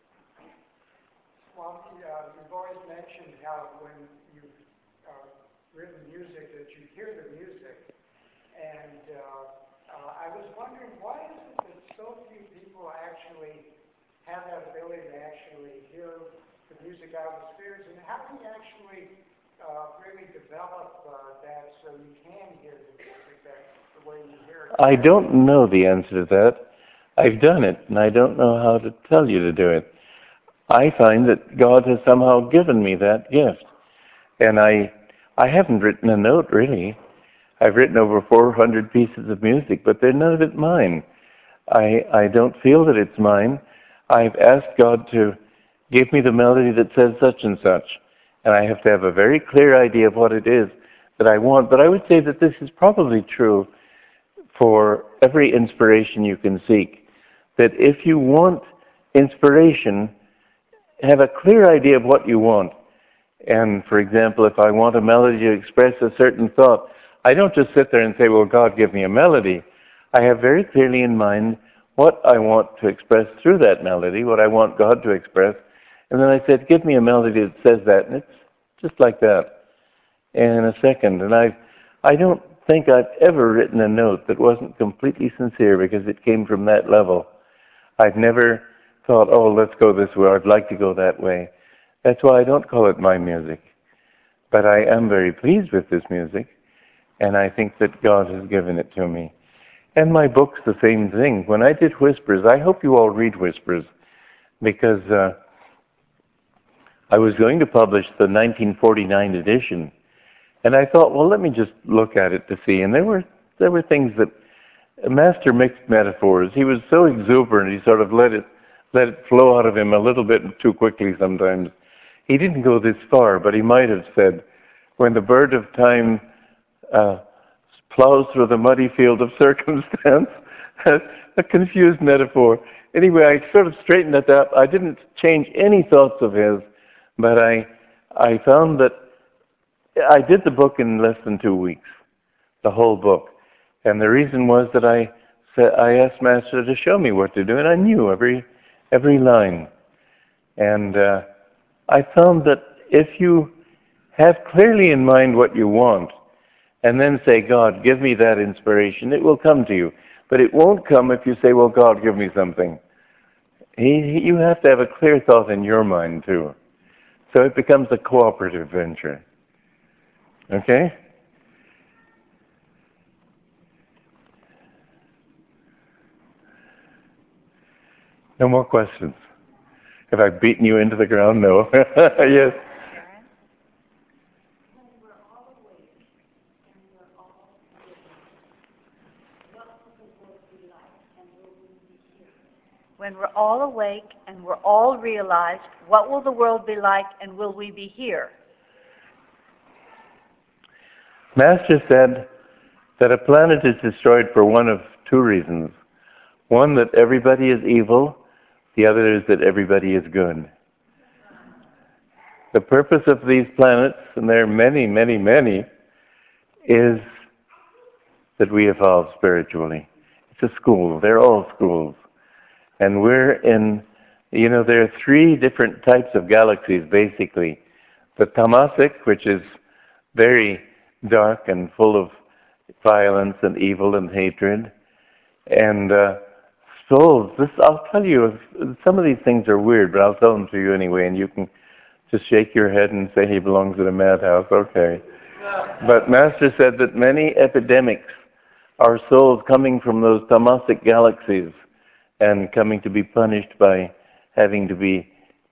Swami, you've always mentioned how when you've written music that you hear the music. And I was wondering, why is it that so few people actually have that ability to actually hear the music out of the spirits? And how do you actually really develop that so you can hear the music the way you hear it? I don't know the answer to that. I've done it, and I don't know how to tell you to do it. I find that God has somehow given me that gift. And I haven't written a note, really. I've written over 400 pieces of music, but they're none of it mine. I don't feel that it's mine. I've asked God to give me the melody that says such and such. And I have to have a very clear idea of what it is that I want. But I would say that this is probably true for every inspiration you can seek. That if you want inspiration, have a clear idea of what you want. And for example, if I want a melody to express a certain thought, I don't just sit there and say, well, God, give me a melody. I have very clearly in mind what I want to express through that melody, what I want God to express. And then I said, give me a melody that says that. And it's just like that in a second. And I don't think I've ever written a note that wasn't completely sincere because it came from that level. I've never thought, oh, let's go this way, or I'd like to go that way. That's why I don't call it my music. But I am very pleased with this music, and I think that God has given it to me. And my book's the same thing. When I did Whispers, I hope you all read Whispers, because I was going to publish the 1949 edition, and I thought, well, let me just look at it to see. And there were things that Master mixed metaphors. He was so exuberant, he sort of let it flow out of him a little bit too quickly sometimes. He didn't go this far, but he might have said, when the bird of time plows through the muddy field of circumstance, a confused metaphor. Anyway, I sort of straightened it up. I didn't change any thoughts of his, but I found that I did the book in less than 2 weeks, the whole book. And the reason was that I asked Master to show me what to do, and I knew every line. And I found that if you have clearly in mind what you want, and then say, God, give me that inspiration, it will come to you. But it won't come if you say, well, God, give me something. You have to have a clear thought in your mind, too. So it becomes a cooperative venture. Okay? No more questions. Have I beaten you into the ground? No. Yes. When we're all awake and we're all realized, what will the world be like and will we be here? Master said that a planet is destroyed for one of two reasons. One, that everybody is evil. The other is that everybody is good. The purpose of these planets, and there are many, many, many, is that we evolve spiritually. It's a school. They're all schools. And we're in You know, there are 3 different types of galaxies, basically. The tamasic, which is very dark and full of violence and evil and hatred. And souls, I'll tell you, some of these things are weird, but I'll tell them to you anyway, and you can just shake your head and say he belongs in a madhouse. Okay. But Master said that many epidemics are souls coming from those tamasic galaxies and coming to be punished by having to be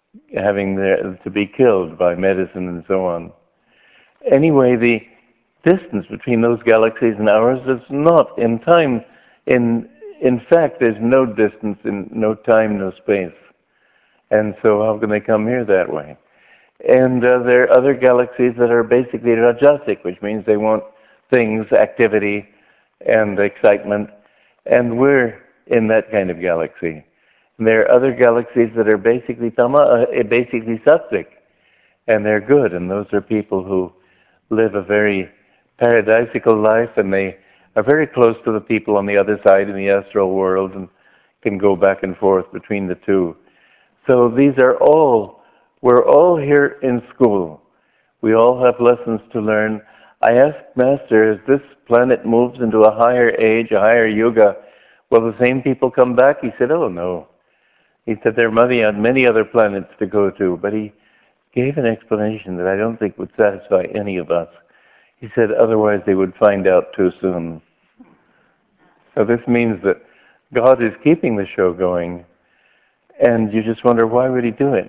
killed by medicine and so on. Anyway, the distance between those galaxies and ours is not in time. In fact, there's no distance in no time, no space. And so how can they come here that way? And there are other galaxies that are basically rajasic, which means they want things, activity, and excitement. And we're in that kind of galaxy. And there are other galaxies that are basically sattvic, and they're good. And those are people who live a very paradisical life, and they are very close to the people on the other side in the astral world and can go back and forth between the two. So we're all here in school. We all have lessons to learn. I asked Master, as this planet moves into a higher age, a higher yuga, will the same people come back? He said, oh no. He said there are many other planets to go to, but he gave an explanation that I don't think would satisfy any of us. He said otherwise they would find out too soon. So this means that God is keeping the show going, and you just wonder, why would he do it?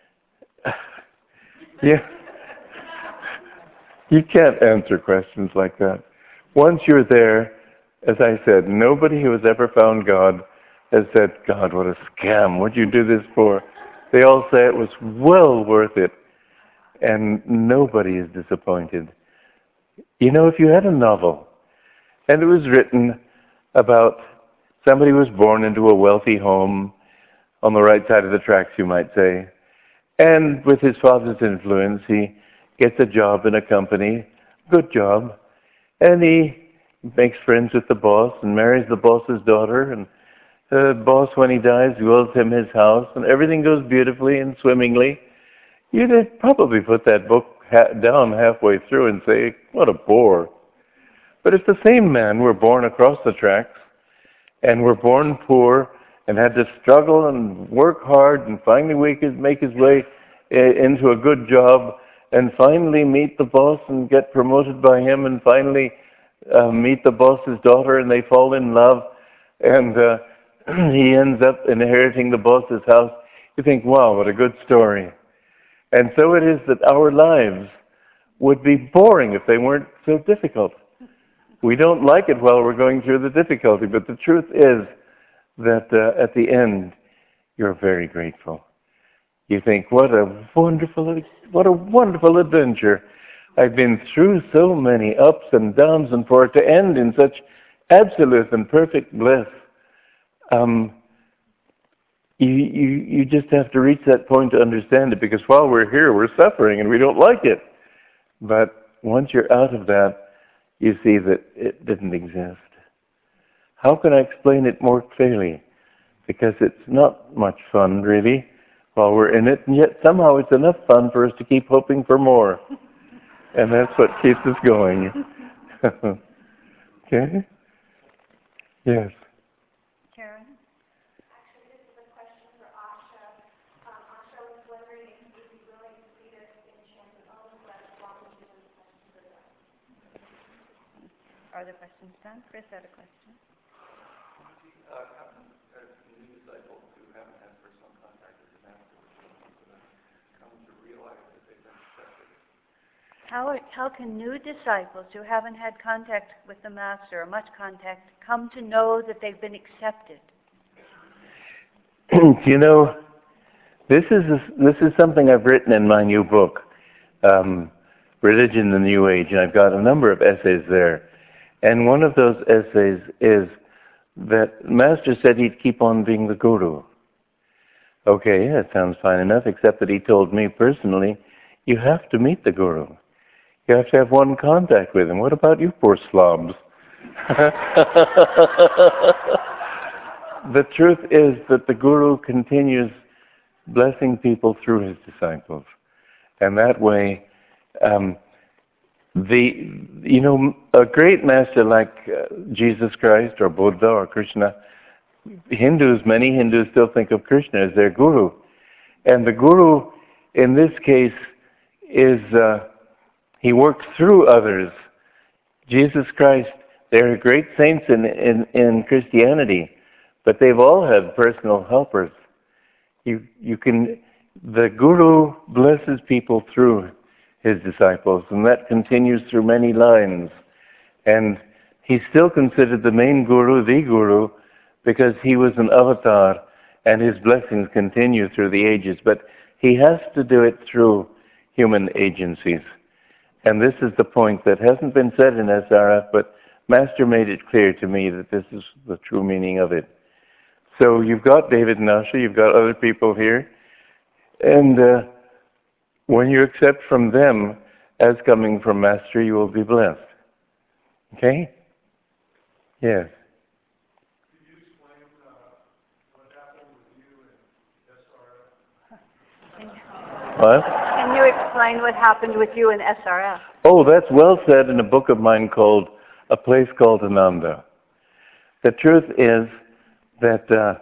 Yeah. You can't answer questions like that. Once you're there, as I said, nobody who has ever found God has said, God, what a scam. What'd you do this for? They all say it was well worth it. And nobody is disappointed. You know, if you had a novel, and it was written about somebody who was born into a wealthy home, on the right side of the tracks, you might say, and with his father's influence, he gets a job in a company, good job, and he makes friends with the boss and marries the boss's daughter, and the boss, when he dies, wills him his house, and everything goes beautifully and swimmingly. You'd probably put that book down halfway through and say, what a bore. But if the same man were born across the tracks, and were born poor, and had to struggle and work hard, and finally make his way into a good job, and finally meet the boss and get promoted by him, and finally meet the boss's daughter, and they fall in love, and he ends up inheriting the boss's house, you think, wow, what a good story. And so it is that our lives would be boring if they weren't so difficult. We don't like it while we're going through the difficulty, but the truth is that at the end, you're very grateful. You think, what a wonderful adventure. I've been through so many ups and downs, and for it to end in such absolute and perfect bliss, you just have to reach that point to understand it, because while we're here, we're suffering and we don't like it. But once you're out of that, you see that it didn't exist. How can I explain it more clearly? Because it's not much fun, really, while we're in it, and yet somehow it's enough fun for us to keep hoping for more. And that's what keeps us going. Okay? Yes. Karen? Actually, this is a question for Asha. Asha was wondering if you'd be willing to lead us in chanting Om Sat while we do this question for them. Are the questions done? Chris had a question. New disciples who haven't had personal contact with the Master come to realize that they've been accepted. How can new disciples who haven't had contact with the Master or much contact come to know that they've been accepted? You know, this is something I've written in my new book, Religion in the New Age, and I've got a number of essays there. And one of those essays is that Master said he'd keep on being the guru. Okay, that sounds fine enough, except that he told me personally, you have to meet the guru. You have to have one contact with him. What about you poor slobs? The truth is that the guru continues blessing people through his disciples. And that way, a great master like Jesus Christ or Buddha or Krishna, many Hindus still think of Krishna as their guru. And the guru, in this case, is, he works through others. Jesus Christ, there are great saints in Christianity, but they've all had personal helpers. The guru blesses people through his disciples, and that continues through many lines. And he's still considered the main guru, the guru, because he was an avatar, and his blessings continue through the ages. But he has to do it through human agencies. And this is the point that hasn't been said in SRF, but Master made it clear to me that this is the true meaning of it. So you've got David and Asha, you've got other people here, and when you accept from them as coming from Master, you will be blessed. Okay? Yes. Could you explain what happened with you and SRF? What? Can you explain what happened with you in SRF? Oh, that's well said in a book of mine called A Place Called Ananda. The truth is that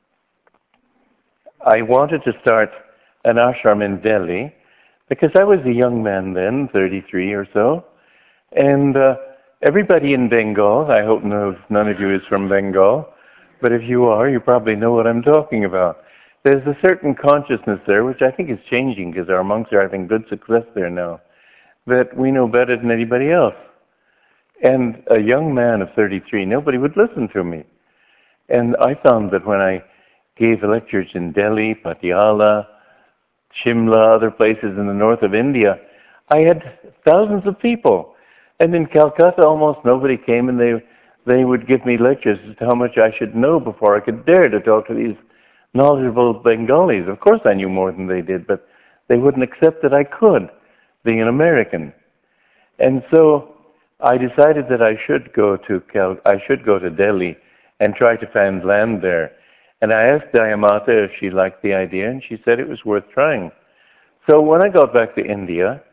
I wanted to start an ashram in Delhi because I was a young man then, 33 or so, and everybody in Bengal, I hope none of you is from Bengal, but if you are, you probably know what I'm talking about. There's a certain consciousness there, which I think is changing because our monks are having good success there now, that we know better than anybody else. And a young man of 33, nobody would listen to me. And I found that when I gave lectures in Delhi, Patiala, Shimla, other places in the north of India, I had thousands of people. And in Calcutta, almost nobody came, and they would give me lectures as to how much I should know before I could dare to talk to these knowledgeable Bengalis. Of course I knew more than they did, but they wouldn't accept that I could, being an American. And so I decided that I should go to Delhi and try to find land there. And I asked Dayamata if she liked the idea, and she said it was worth trying. So when I got back to India,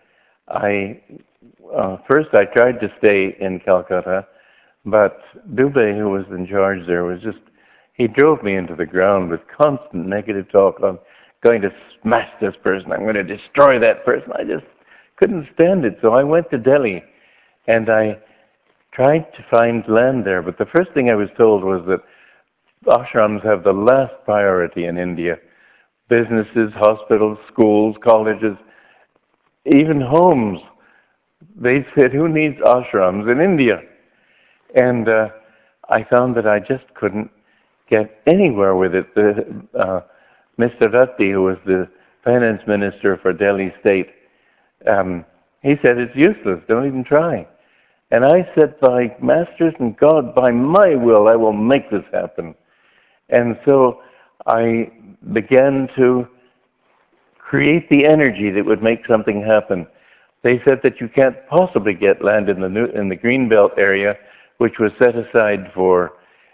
first I tried to stay in Calcutta, but Dubey, who was in charge there, he drove me into the ground with constant negative talk. I'm going to smash this person, I'm going to destroy that person. I just couldn't stand it. So I went to Delhi, and I tried to find land there, but the first thing I was told was that ashrams have the last priority in India. Businesses, hospitals, schools, colleges, even homes. They said, who needs ashrams in India? And I found that I just couldn't get anywhere with it. Mr. Ratti, who was the finance minister for Delhi State, he said, it's useless, don't even try. And I said, by Masters and God, by my will, I will make this happen. And so I began to create the energy that would make something happen. They said that you can't possibly get land in the Greenbelt area, which was set aside for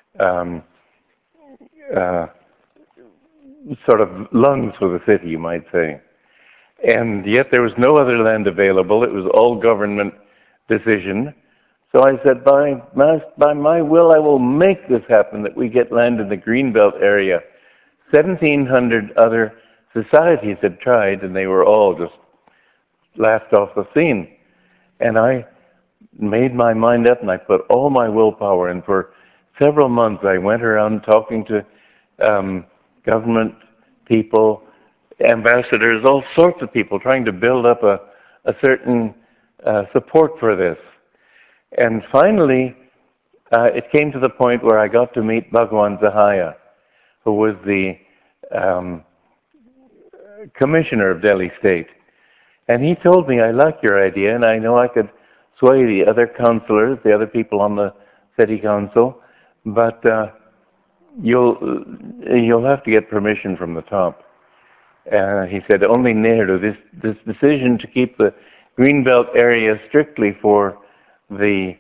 sort of lungs for the city, you might say. And yet there was no other land available. It was all government decision. So I said, by my will, I will make this happen, that we get land in the Greenbelt area. 1,700 other societies had tried, and they were all just laughed off the scene. And I made my mind up, and I put all my willpower, and for several months I went around talking to government people, ambassadors, all sorts of people, trying to build up a certain support for this. And finally, it came to the point where I got to meet Bhagwan Zahaya, who was the commissioner of Delhi State. And he told me, I like your idea, and I know I could sway the other councillors, the other people on the city council, but you'll have to get permission from the top. He said, only Nehru, this decision to keep the Greenbelt area strictly for the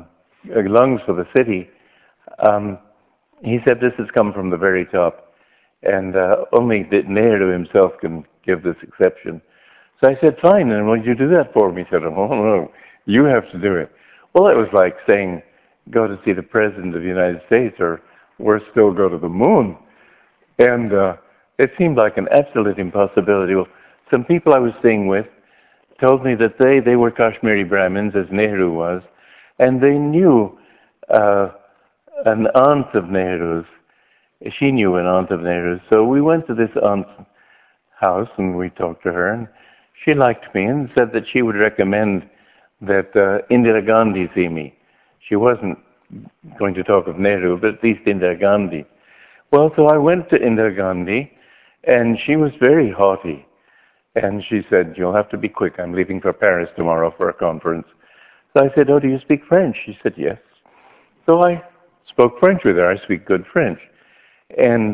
lungs for the city, he said this has come from the very top. And only Nehru himself can give this exception. So I said, fine, and what did you do that for? He said, oh, no, you have to do it. Well, it was like saying, go to see the President of the United States, or worse still, go to the moon. And it seemed like an absolute impossibility. Well, some people I was staying with told me that they were Kashmiri Brahmins, as Nehru was, and they knew an aunt of Nehru's. She knew an aunt of Nehru's. So we went to this aunt's house and we talked to her, and she liked me and said that she would recommend that Indira Gandhi see me. She wasn't going to talk of Nehru, but at least Indira Gandhi. Well, so I went to Indira Gandhi, and she was very haughty. And she said, you'll have to be quick. I'm leaving for Paris tomorrow for a conference. So I said, oh, do you speak French? She said, yes. So I spoke French with her. I speak good French. And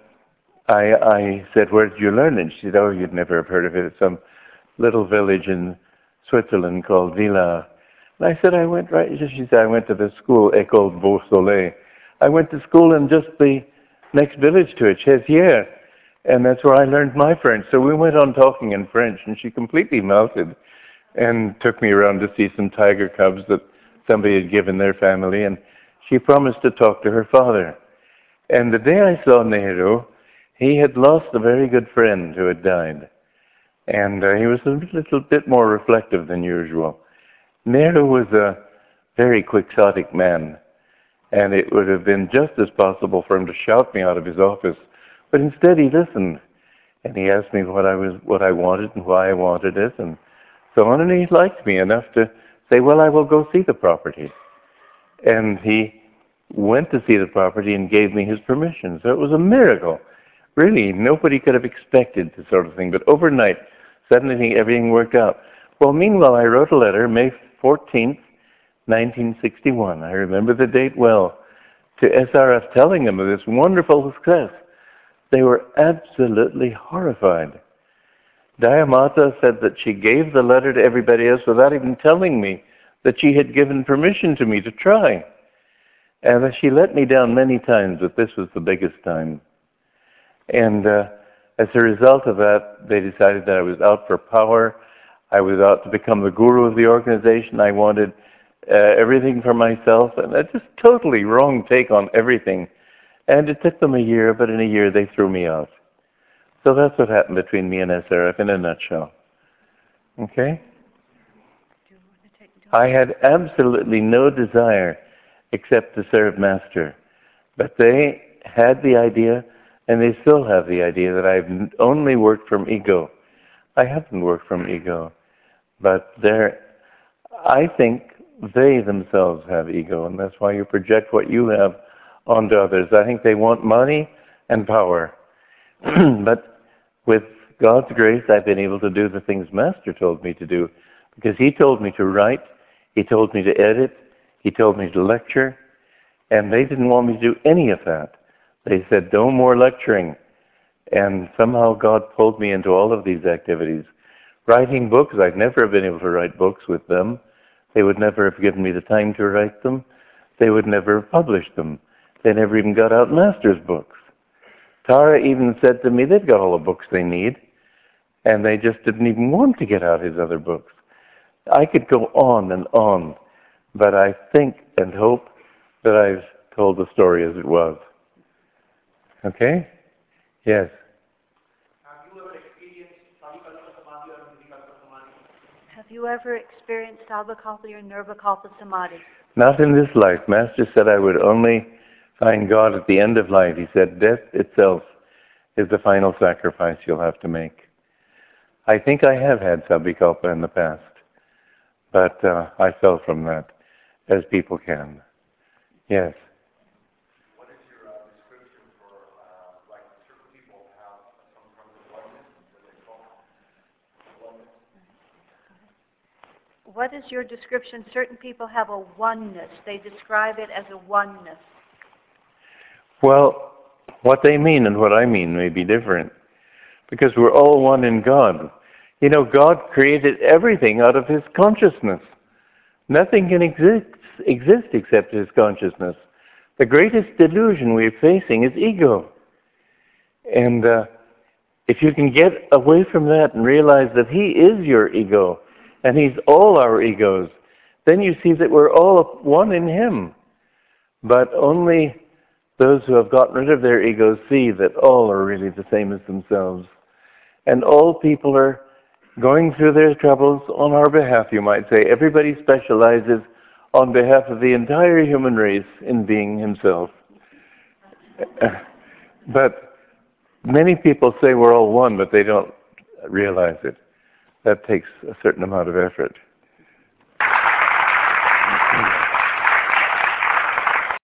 I said, where did you learn it? She said, oh, you'd never have heard of it. It's some little village in Switzerland called Villars. And I said, I went right. She said, I went to the school, École Beausoleil. I went to school in just the next village to it, Chessières. And that's where I learned my French. So we went on talking in French, and she completely melted and took me around to see some tiger cubs that somebody had given their family. And she promised to talk to her father. And the day I saw Nehru, he had lost a very good friend who had died. And he was a little bit more reflective than usual. Nehru was a very quixotic man. And it would have been just as possible for him to shout me out of his office. But instead he listened, and he asked me what I wanted and why I wanted it, and so on, and he liked me enough to say, well, I will go see the property. And he went to see the property and gave me his permission. So it was a miracle. Really, nobody could have expected this sort of thing, but overnight, suddenly everything worked out. Well, meanwhile, I wrote a letter, May 14th, 1961. I remember the date well, to SRF telling them of this wonderful success. They were absolutely horrified. Dayamata said that she gave the letter to everybody else without even telling me that she had given permission to me to try. And she let me down many times, but this was the biggest time. And as a result of that, they decided that I was out for power. I was out to become the guru of the organization. I wanted everything for myself, and that's just totally wrong take on everything. And it took them a year, but in a year they threw me out. So that's what happened between me and SRF in a nutshell. Okay? I had absolutely no desire except to serve Master. But they had the idea, and they still have the idea, that I've only worked from ego. I haven't worked from ego. But I think they themselves have ego, and that's why you project what you have onto others. I think they want money and power. But with God's grace, I've been able to do the things Master told me to do, because he told me to write, he told me to edit, he told me to lecture, and they didn't want me to do any of that. They said, no more lecturing. And somehow God pulled me into all of these activities. Writing books, I'd never have been able to write books with them. They would never have given me the time to write them. They would never have published them. They never even got out Master's books. Tara even said to me, they've got all the books they need, and they just didn't even want to get out his other books. I could go on and on, but I think and hope that I've told the story as it was. Okay? Yes? Have you ever experienced Abhikalpa or Nirvikalpa Samadhi? Not in this life. Master said I would only find God at the end of life. He said death itself is the final sacrifice you'll have to make. I think I have had Sabhikalpa in the past, but I fell from that, as people can. Yes? What is your description for, like, certain people have some kind of oneness that they call oneness? What is your description? Certain people have a oneness. They describe it as a oneness. Well, what they mean and what I mean may be different, because we're all one in God. You know, God created everything out of his consciousness. Nothing can exist except his consciousness. The greatest delusion we're facing is ego. And if you can get away from that and realize that he is your ego, and he's all our egos, then you see that we're all one in him. But only those who have gotten rid of their egos see that all are really the same as themselves. And all people are going through their troubles on our behalf, you might say. Everybody specializes on behalf of the entire human race in being himself. But many people say we're all one, but they don't realize it. That takes a certain amount of effort.